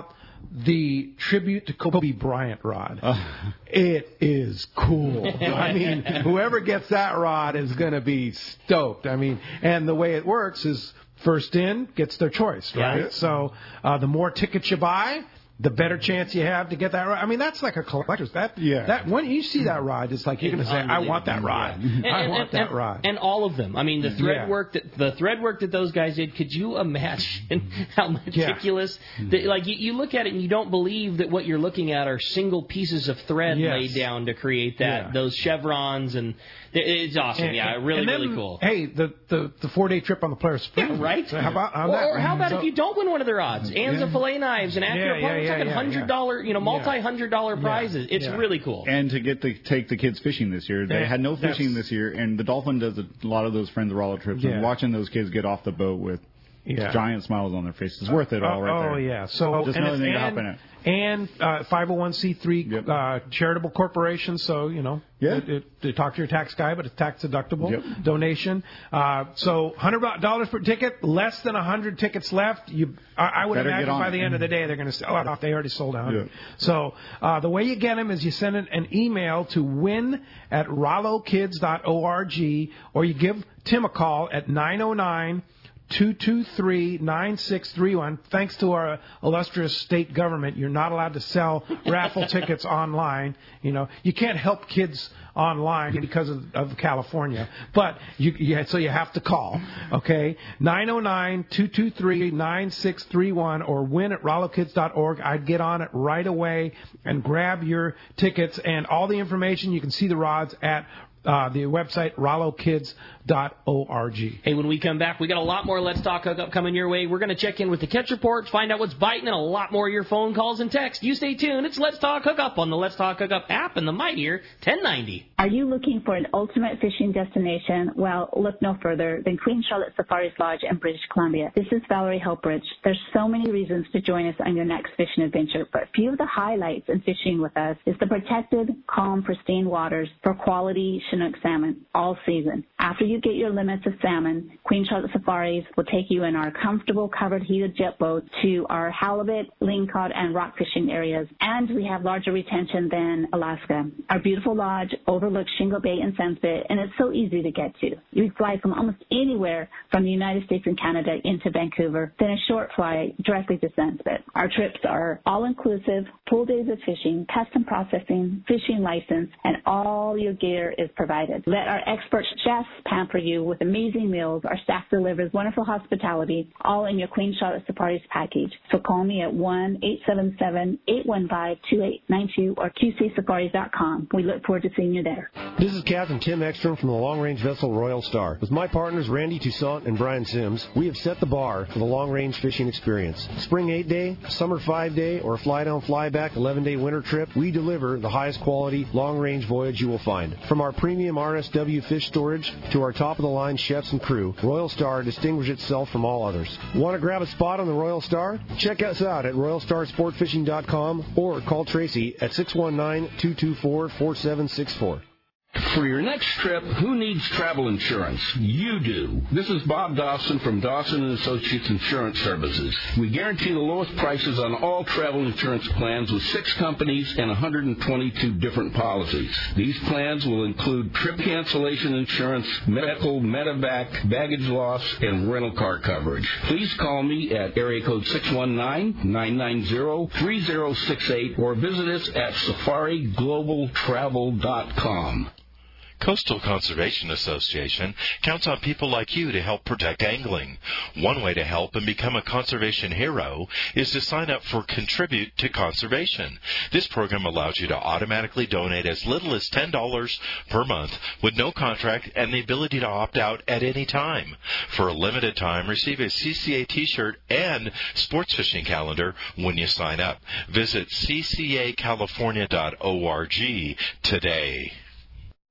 the tribute to Kobe Bryant rod. Uh, it is cool. I mean, whoever gets that rod is going to be stoked. I mean, and the way it works is first in gets their choice, right? Yeah. So uh, the more tickets you buy, the better chance you have to get that rod. I mean, that's like a collector's. That, yeah. that when you see that rod, it's like you're going to say, I want that rod. And, I want and, that and, rod. And all of them. I mean, the thread yeah. work that the thread work that those guys did, could you imagine how meticulous? Yeah. The, like, you, you look at it and you don't believe that what you're looking at are single pieces of thread yes. laid down to create that, yeah. those chevrons, and it's awesome. And, yeah, really, then, really cool. Hey, the, the, the four-day trip on the Players Spoon. Yeah, right? So how about on or, that? Or how about so, if you don't win one of their odds? Anza yeah. fillet knives and after yeah, a yeah, yeah, talking yeah, hundred dollar, yeah. you know, multi-hundred dollar prizes. It's yeah. really cool. And to get to take the kids fishing this year, they yeah, had no fishing this year, and the Dolphin does a lot of those Friends of Rolla trips. Yeah. And watching those kids get off the boat with yeah. giant smiles on their faces is worth it all, uh, right oh, there. Oh yeah, so just and know they and, hop in it. And uh, five oh one c three yep. uh, charitable corporation, so, you know, yeah. it, it, they talk to your tax guy, but it's tax-deductible yep. donation. Uh, so one hundred dollars per ticket, less than one hundred tickets left. You, I, I would Better imagine by it. the end of the day they're going to sell it off. They already sold out. Yeah. So uh, the way you get them is you send an, an email to win at rollo kids dot org, or you give Tim a call at nine oh nine, two two three, nine six three one. Thanks to our illustrious state government, you're not allowed to sell raffle tickets online. You know, you can't help kids online because of, of California, but you, you so you have to call. Okay, nine oh nine, two two three, nine six three one or win at rollo kids dot org. I'd get on it right away and grab your tickets and all the information. You can see the rods at Uh, the website, rollo kids dot org. Hey, when we come back, we got a lot more Let's Talk Hookup coming your way. We're going to check in with the catch reports, find out what's biting, and a lot more of your phone calls and texts. You stay tuned. It's Let's Talk Hookup on the Let's Talk Hookup app and the mightier ten ninety. Are you looking for an ultimate fishing destination? Well, look no further than Queen Charlotte Safari Lodge in British Columbia. This is Valerie Helpridge. There's so many reasons to join us on your next fishing adventure, but a few of the highlights in fishing with us is the protected, calm, pristine waters for quality Chinook salmon all season. After you get your limits of salmon, Queen Charlotte Safaris will take you in our comfortable covered heated jet boat to our halibut, lingcod, and rock fishing areas, and we have larger retention than Alaska. Our beautiful lodge overlooks Shingle Bay and Sunspit, and it's so easy to get to. You fly from almost anywhere from the United States and Canada into Vancouver, then a short flight directly to Sunspit. Our trips are all-inclusive, full days of fishing, custom processing, fishing license, and all your gear is provided. Let our expert chefs pamper you with amazing meals. Our staff delivers wonderful hospitality, all in your Queen Charlotte Safaris package. So call me at one eight seven seven, eight one five, two eight nine two or q c safaris dot com. We look forward to seeing you there. This is Captain Tim Ekstrom from the long-range vessel Royal Star. With my partners Randy Toussaint and Brian Sims, we have set the bar for the long-range fishing experience. Spring eight-day, summer five-day, or fly-down, fly-back eleven-day winter trip, we deliver the highest quality long-range voyage you will find. From our premium R S W fish storage to our top-of-the-line chefs and crew, Royal Star distinguishes itself from all others. Want to grab a spot on the Royal Star? Check us out at royal star sport fishing dot com or call Tracy at six one nine, two two four, four seven six four. For your next trip, who needs travel insurance? You do. This is Bob Dawson from Dawson and Associates Insurance Services. We guarantee the lowest prices on all travel insurance plans with six companies and one hundred twenty-two different policies. These plans will include trip cancellation insurance, medical, medevac, baggage loss, and rental car coverage. Please call me at area code six one nine, nine nine zero, three zero six eight or visit us at safari global travel dot com. Coastal Conservation Association counts on people like you to help protect angling. One way to help and become a conservation hero is to sign up for Contribute to Conservation. This program allows you to automatically donate as little as ten dollars per month with no contract and the ability to opt out at any time. For a limited time, receive a C C A t-shirt and sports fishing calendar when you sign up. Visit c c a california dot org today.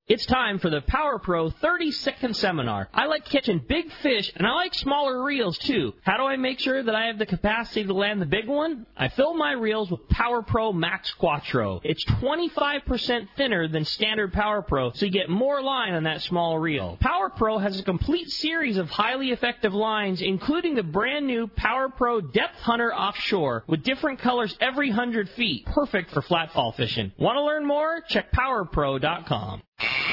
It's time for the Power Pro thirty second Seminar. I like catching big fish, and I like smaller reels, too. How do I make sure that I have the capacity to land the big one? I fill my reels with Power Pro Max Quattro. It's twenty-five percent thinner than standard Power Pro, so you get more line on that small reel. Power Pro has a complete series of highly effective lines, including the brand new Power Pro Depth Hunter Offshore, with different colors every one hundred feet. Perfect for flatfall fishing. Want to learn more? Check power pro dot com.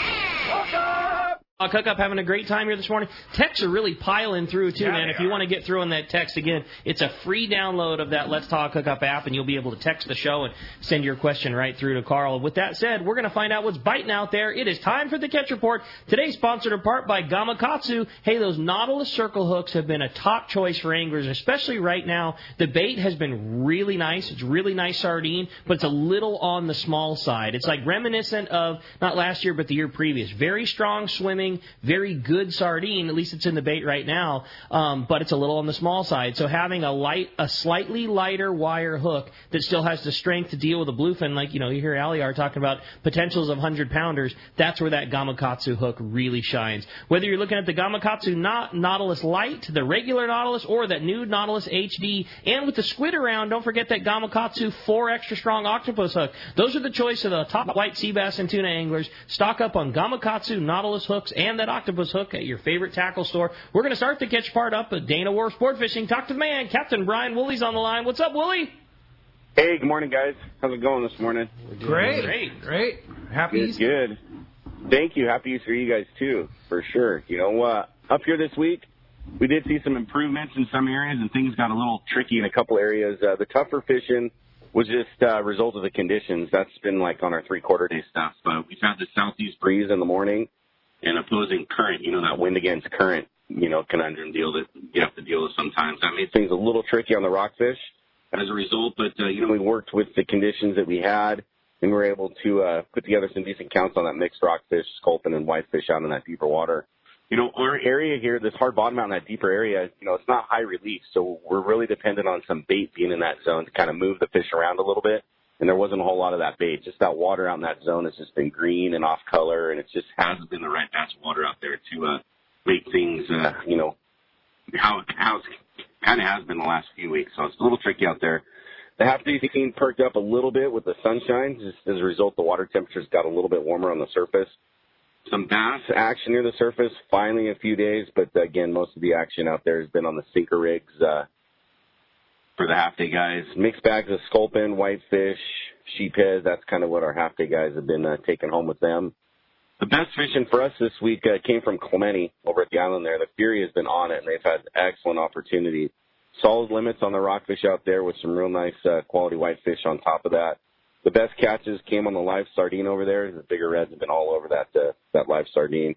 Uh, Cook Up having a great time here this morning. Texts are really piling through, too, yeah, man. If you want to get through on that text, again, it's a free download of that Let's Talk Cook Up app, and you'll be able to text the show and send your question right through to Carl. With that said, we're going to find out what's biting out there. It is time for the Catch Report. Today sponsored in part by Gamakatsu. Hey, those Nautilus circle hooks have been a top choice for anglers, especially right now. The bait has been really nice. It's really nice sardine, but it's a little on the small side. It's like reminiscent of, not last year, but the year previous. Very strong swimming. Very good sardine, at least it's in the bait right now, um, but it's a little on the small side. So having a light, a slightly lighter wire hook that still has the strength to deal with a bluefin, like, you know, you hear Aliar talking about potentials of one hundred pounders, that's where that Gamakatsu hook really shines. Whether you're looking at the Gamakatsu Nautilus Lite, the regular Nautilus, or that new Nautilus H D, and with the squid around, don't forget that Gamakatsu four extra strong octopus hook. Those are the choice of the top white sea bass and tuna anglers. Stock up on Gamakatsu Nautilus hooks and that octopus hook at your favorite tackle store. We're going to start the catch part up at Dana Wharf Sport Fishing. Talk to the man, Captain Brian Woolley's on the line. What's up, Woolley? Hey, good morning, guys. How's it going this morning? Great. Great. Great. Happy good, Easter. Good. Thank you. Happy Easter to you guys, too, for sure. You know, uh, up here this week, we did see some improvements in some areas, and things got a little tricky in a couple areas. Uh, the tougher fishing was just a uh, result of the conditions. That's been, like, on our three-quarter day stuff. But we've had the southeast breeze in the morning, and opposing current, you know, that wind against current, you know, conundrum deal that you have to deal with sometimes. That made things a little tricky on the rockfish as a result, but, uh, you know, we worked with the conditions that we had, and we were able to uh, put together some decent counts on that mixed rockfish, sculpin, and whitefish out in that deeper water. You know, our area here, this hard bottom out in that deeper area, you know, it's not high relief, so we're really dependent on some bait being in that zone to kind of move the fish around a little bit. And there wasn't a whole lot of that bait. Just that water out in that zone has just been green and off color, and it just hasn't been the right batch of water out there to uh, make things, uh, you know, how, how it kind of has been the last few weeks. So it's a little tricky out there. The half-day scene perked up a little bit with the sunshine. Just as a result, the water temperatures got a little bit warmer on the surface. Some bass action near the surface, finally a few days, but again, most of the action out there has been on the sinker rigs, uh, for the half-day guys. Mixed bags of sculpin, whitefish, sheephead. That's kind of what our half-day guys have been uh, taking home with them. The best fishing for us this week uh, came from Clemente over at the island there. The Fury has been on it, and they've had excellent opportunity. Solid limits on the rockfish out there with some real nice uh, quality whitefish on top of that. The best catches came on the live sardine over there. The bigger reds have been all over that uh, that live sardine.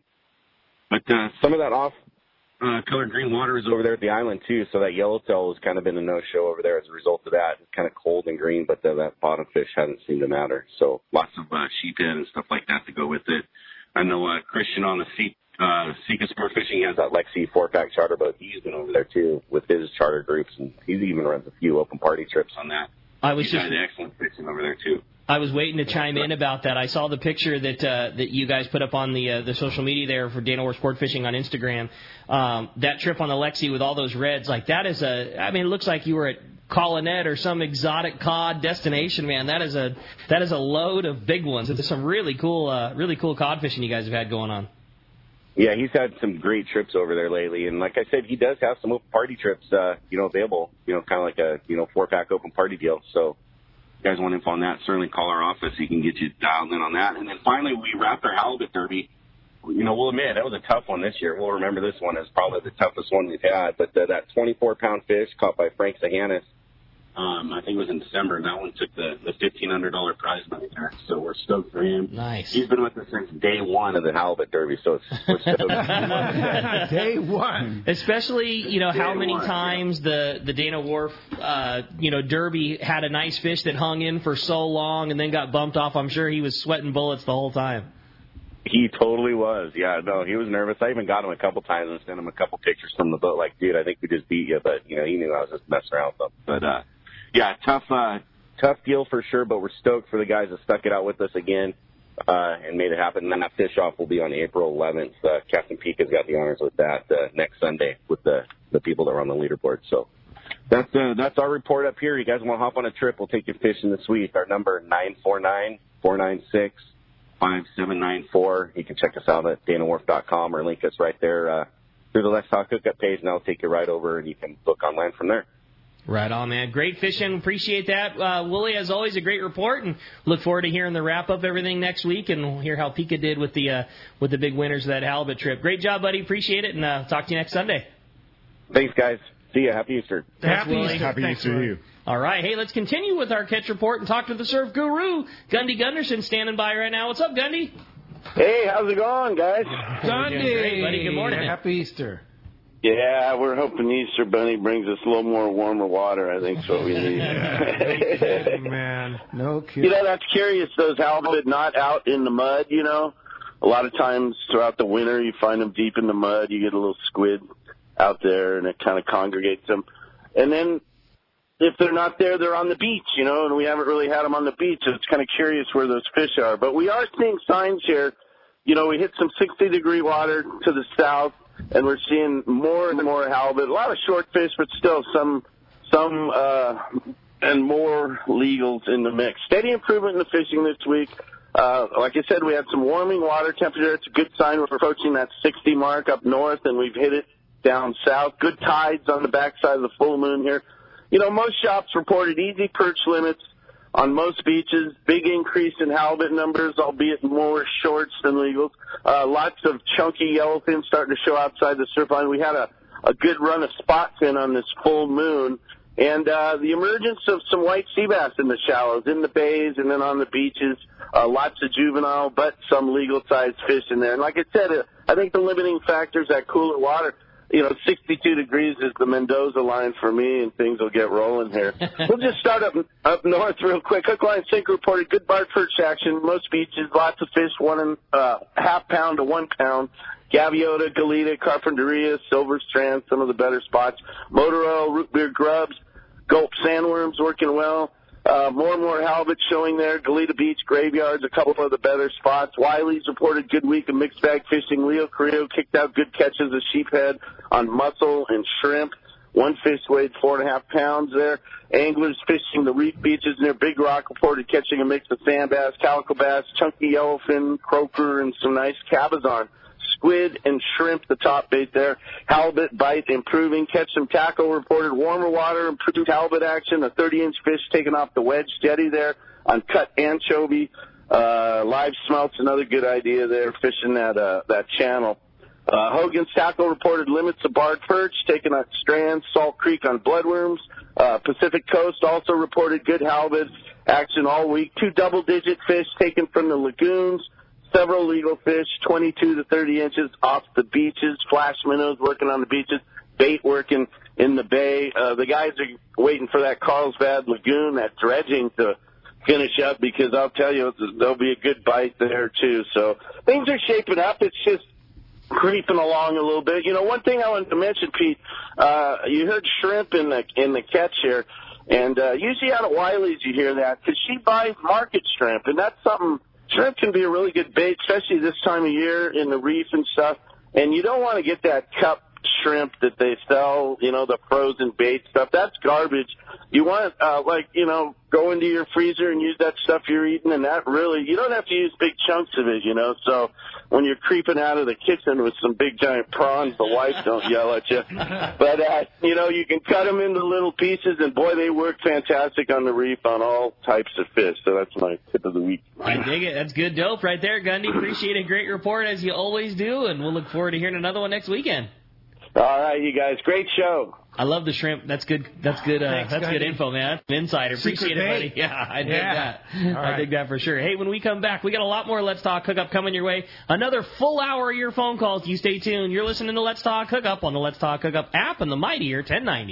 But uh, some of that off Uh, colored green water is over there at the island, too, so that yellowtail has kind of been a no-show over there as a result of that. It's kind of cold and green, but the, that bottom fish hasn't seemed to matter. So lots of uh, sheephead and stuff like that to go with it. I know uh, Christian on the sea, uh, Seeker Sport Fishing, he has that Lexi four-pack charter boat. He's been over there, too, with his charter groups, and he even runs a few open party trips on that. I was He's just had excellent fishing over there, too. I was waiting to chime in about that. I saw the picture that uh, that you guys put up on the uh, the social media there for Dana Wharf Sport Fishing on Instagram. Um, that trip on the Lexi with all those reds, like that is a. I mean, it looks like you were at Colinet or some exotic cod destination, man. That is a that is a load of big ones. There's some really cool, uh, really cool cod fishing you guys have had going on. Yeah, he's had some great trips over there lately, and like I said, he does have some open party trips, uh, you know, available. You know, kind of like a you know four pack open party deal. So. You guys want info on that, certainly call our office. He can get you dialed in on that. And then finally, we wrapped our halibut derby. You know, we'll admit, that was a tough one this year. We'll remember this one as probably the toughest one we've had. But uh, that twenty-four pound fish caught by Frank Sahanis, um, I think it was in December, and that one took the, the fifteen hundred dollars prize money there. So we're stoked for him. Nice. He's been with us since day one of the halibut derby, so it's, we're stoked. Day one. Especially, you know, Day how many one, times yeah. the, the Dana Wharf, uh, you know, derby had a nice fish that hung in for so long and then got bumped off. I'm sure he was sweating bullets the whole time. He totally was. Yeah, no, he was nervous. I even got him a couple times and sent him a couple pictures from the boat like, dude, I think we just beat you. But, you know, he knew I was just messing around with him. But, uh, yeah, tough uh, tough deal for sure, but we're stoked for the guys that stuck it out with us again. uh, and made it happen. And then that fish off will be on April eleventh. Uh, Captain Pika's got the honors with that uh, next Sunday with the, the people that are on the leaderboard. So that's uh, that's our report up here. You guys want to hop on a trip? We'll take you fishing this week. Our number nine four nine, four nine six, five seven nine four. You can check us out at dana wharf dot com or link us right there uh, through the Let's Talk Hookup page, and that'll take you right over, and you can book on land from there. Right on, man. Great fishing. Appreciate that. Uh, Wooly, as always, a great report, and look forward to hearing the wrap-up of everything next week, and we'll hear how Pika did with the uh, with the big winners of that halibut trip. Great job, buddy. Appreciate it, and uh, talk to you next Sunday. Thanks, guys. See ya. Happy Easter. Happy Easter. Happy Thanks, Easter to you. All right. Hey, let's continue with our catch report and talk to the surf guru, Gundy Gunderson, standing by right now. What's up, Gundy? Hey, how's it going, guys? Gundy. Great, buddy. Good morning. Happy Easter. Yeah, we're hoping Easter Bunny brings us a little more warmer water. I think is what we need. Yeah, man, no kidding. You know, that's curious, those halibut not out in the mud, you know. A lot of times throughout the winter you find them deep in the mud. You get a little squid out there, and it kind of congregates them. And then if they're not there, they're on the beach, you know, and we haven't really had them on the beach. So it's kind of curious where those fish are. But we are seeing signs here. You know, we hit some sixty-degree water to the south, and we're seeing more and more halibut. A lot of short fish, but still some some uh, and more legals in the mix. Steady improvement in the fishing this week. Uh, like I said, we had some warming water temperature. It's a good sign we're approaching that sixty mark up north, and we've hit it down south. Good tides on the backside of the full moon here. You know, most shops reported easy perch limits on most beaches. Big increase in halibut numbers, albeit more shorts than legals. Uh, lots of chunky yellowfin starting to show outside the surf line. We had a, a good run of spot fin on this full moon. And uh, the emergence of some white sea bass in the shallows, in the bays, and then on the beaches. Uh, lots of juvenile, but some legal-sized fish in there. And like I said, uh, I think the limiting factor is that cooler water. You know, sixty-two degrees is the Mendoza line for me, and things will get rolling here. We'll just start up up north real quick. Hook, line, sinker reported good barred perch action. Most beaches, lots of fish, one and uh, half pound to one pound. Gaviota, Goleta, Carpinteria, Silver Strand, some of the better spots. Motor oil, root beer grubs, gulp sandworms working well. Uh, more and more halibut showing there. Goleta Beach, Graveyards, a couple of the better spots. Wiley's reported good week of mixed bag fishing. Leo Carrillo kicked out good catches of sheephead on mussel and shrimp. One fish weighed four and a half pounds there. Anglers fishing the reef beaches near Big Rock reported catching a mix of sand bass, calico bass, chunky yellowfin, croaker, and some nice cabezon. Squid and shrimp, the top bait there. Halibut bite improving. Catch some tackle reported warmer water, improved halibut action. A thirty-inch fish taken off the wedge jetty there on cut anchovy. Uh, live smelts, another good idea there, fishing that uh, that channel. Uh, Hogan's tackle reported limits of barred perch, taken at Strand, Salt Creek on bloodworms. Uh, Pacific Coast also reported good halibut action all week. Two double-digit fish taken from the lagoons. Several legal fish, twenty-two to thirty inches off the beaches. Flash minnows working on the beaches. Bait working in the bay. Uh, the guys are waiting for that Carlsbad Lagoon, that dredging to finish up, because I'll tell you, there'll be a good bite there too. So things are shaping up. It's just creeping along a little bit. You know, one thing I wanted to mention, Pete, uh, you heard shrimp in the in the catch here, and uh, usually out at Wiley's you hear that, because she buys market shrimp, and that's something. Shrimp can be a really good bait, especially this time of year in the reef and stuff. And you don't want to get that cup shrimp that they sell, you know, the frozen bait stuff. That's garbage. You want, uh, like, you know, go into your freezer and use that stuff you're eating, and that really, you don't have to use big chunks of it, you know. So when you're creeping out of the kitchen with some big giant prawns, the wife don't yell at you. But, uh, you know, you can cut them into little pieces, and boy, they work fantastic on the reef on all types of fish. So that's my tip of the week. I dig it. That's good dope right there, Gundy. Appreciate a great report, as you always do, and we'll look forward to hearing another one next weekend. All right, you guys. Great show. I love the shrimp. That's good. That's good. Uh, Thanks, that's Gundy. good info, man. Insider. Appreciate it, buddy. Yeah, I dig Yeah. that. All I right. dig that for sure. Hey, when we come back, we got a lot more Let's Talk Hookup coming your way. Another full hour of your phone calls. You stay tuned. You're listening to Let's Talk Hookup on the Let's Talk Hookup app and the mightier ten ninety.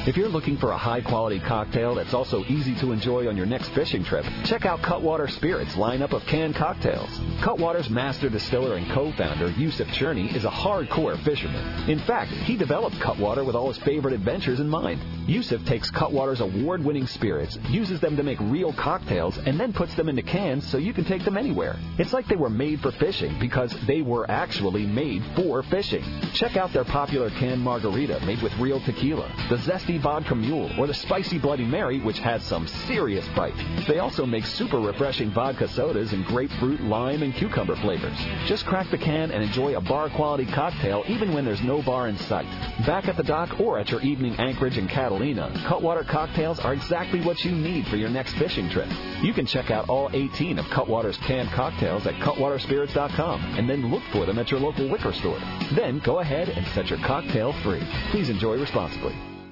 If you're looking for a high-quality cocktail that's also easy to enjoy on your next fishing trip, check out Cutwater Spirits' lineup of canned cocktails. Cutwater's master distiller and co-founder, Yusuf Cherney, is a hardcore fisherman. In fact, he developed Cutwater with all his favorite adventures in mind. Yusuf takes Cutwater's award-winning spirits, uses them to make real cocktails, and then puts them into cans so you can take them anywhere. It's like they were made for fishing because they were actually made for fishing. Check out their popular canned margarita made with real tequila, the zesty vodka mule, or the spicy Bloody Mary, which has some serious bite. They also make super refreshing vodka sodas in grapefruit, lime, and cucumber flavors. Just crack the can and enjoy a bar-quality cocktail even when there's no bar in sight. Back at the dock or at your evening anchorage in Catalina, Cutwater cocktails are exactly what you need for your next fishing trip. You can check out all eighteen of Cutwater's canned cocktails at cutwater spirits dot com and then look for them at your local liquor store. Then go ahead and set your cocktail free. Please enjoy responsibly.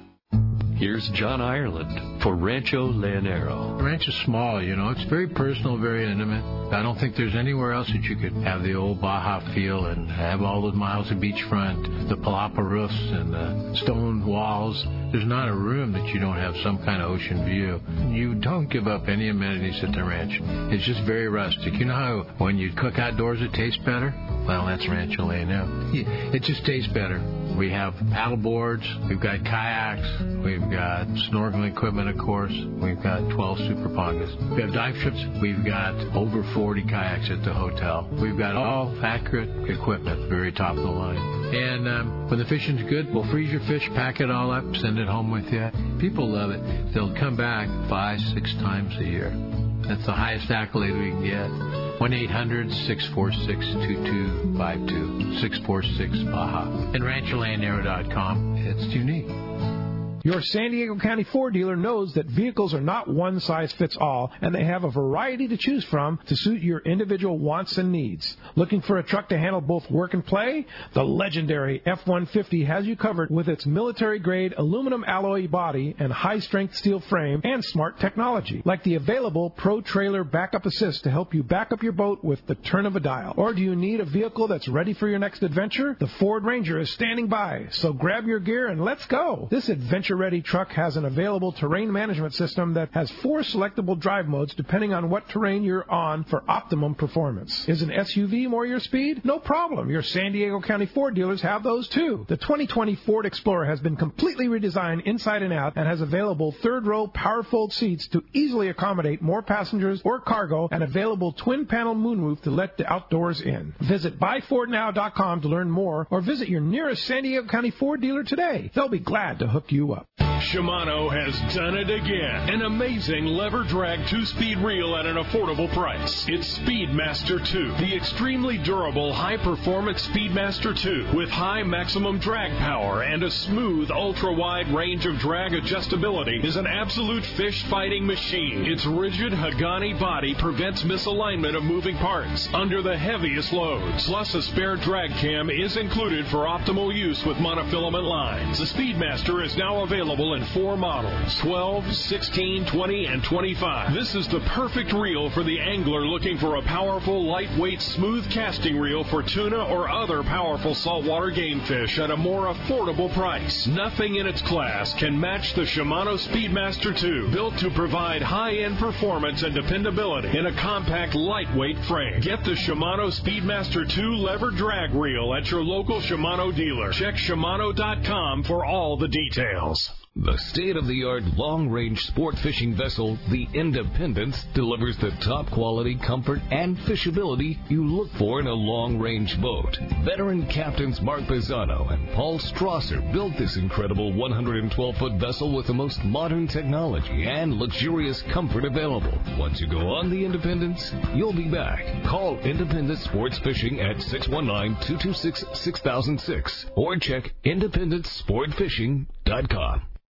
Here's John Ireland for Rancho Leonero. The ranch is small, you know. It's very personal, very intimate. I don't think there's anywhere else that you could have the old Baja feel and have all those miles of beachfront, the palapa roofs and the stone walls. There's not a room that you don't have some kind of ocean view. You don't give up any amenities at the ranch. It's just very rustic. You know how when you cook outdoors it tastes better? Well, that's Rancho Leonero. It just tastes better. We have paddle boards, we've got kayaks, we've got snorkeling equipment, of course. We've got twelve super pongas. We have dive trips. We've got over forty kayaks at the hotel. We've got all accurate equipment, very top of the line. And um, when the fishing's good, we'll freeze your fish, pack it all up, send it home with you. People love it. They'll come back five, six times a year. That's the highest accolade we can get. one eight hundred six four six two two five two, six four six Baja. And rancho leonero dot com. It's unique. Your San Diego County Ford dealer knows that vehicles are not one size fits all, and they have a variety to choose from to suit your individual wants and needs. Looking for a truck to handle both work and play? The legendary F one fifty has you covered with its military-grade aluminum alloy body and high-strength steel frame and smart technology, like the available Pro Trailer Backup Assist to help you back up your boat with the turn of a dial. Or do you need a vehicle that's ready for your next adventure? The Ford Ranger is standing by, so grab your gear and let's go. This adventure ready truck has an available terrain management system that has four selectable drive modes depending on what terrain you're on for optimum performance. Is an S U V more your speed? No problem. Your San Diego County Ford dealers have those too. The twenty twenty Ford Explorer has been completely redesigned inside and out and has available third row power fold seats to easily accommodate more passengers or cargo and available twin panel moonroof to let the outdoors in. Visit buy ford now dot com to learn more or visit your nearest San Diego County Ford dealer today. They'll be glad to hook you up. Shimano has done it again. An amazing lever drag two-speed reel at an affordable price. It's Speedmaster two, the extremely durable, high-performance Speedmaster two with high maximum drag power and a smooth, ultra-wide range of drag adjustability is an absolute fish-fighting machine. Its rigid Hagani body prevents misalignment of moving parts under the heaviest loads. Plus, a spare drag cam is included for optimal use with monofilament lines. The Speedmaster is now available in four models, twelve, sixteen, twenty, and twenty-five. This is the perfect reel for the angler looking for a powerful, lightweight, smooth casting reel for tuna or other powerful saltwater game fish at a more affordable price. Nothing in its class can match the Shimano Speedmaster two, built to provide high-end performance and dependability in a compact, lightweight frame. Get the Shimano Speedmaster two lever drag reel at your local Shimano dealer. Check Shimano dot com for all the details. The state-of-the-art long-range sport fishing vessel, the Independence, delivers the top quality, comfort, and fishability you look for in a long-range boat. Veteran captains Mark Bizzano and Paul Strasser built this incredible one hundred twelve foot vessel with the most modern technology and luxurious comfort available. Once you go on the Independence, you'll be back. Call Independence Sports Fishing at six one nine, two two six, six thousand six or check independence sport fishing dot com.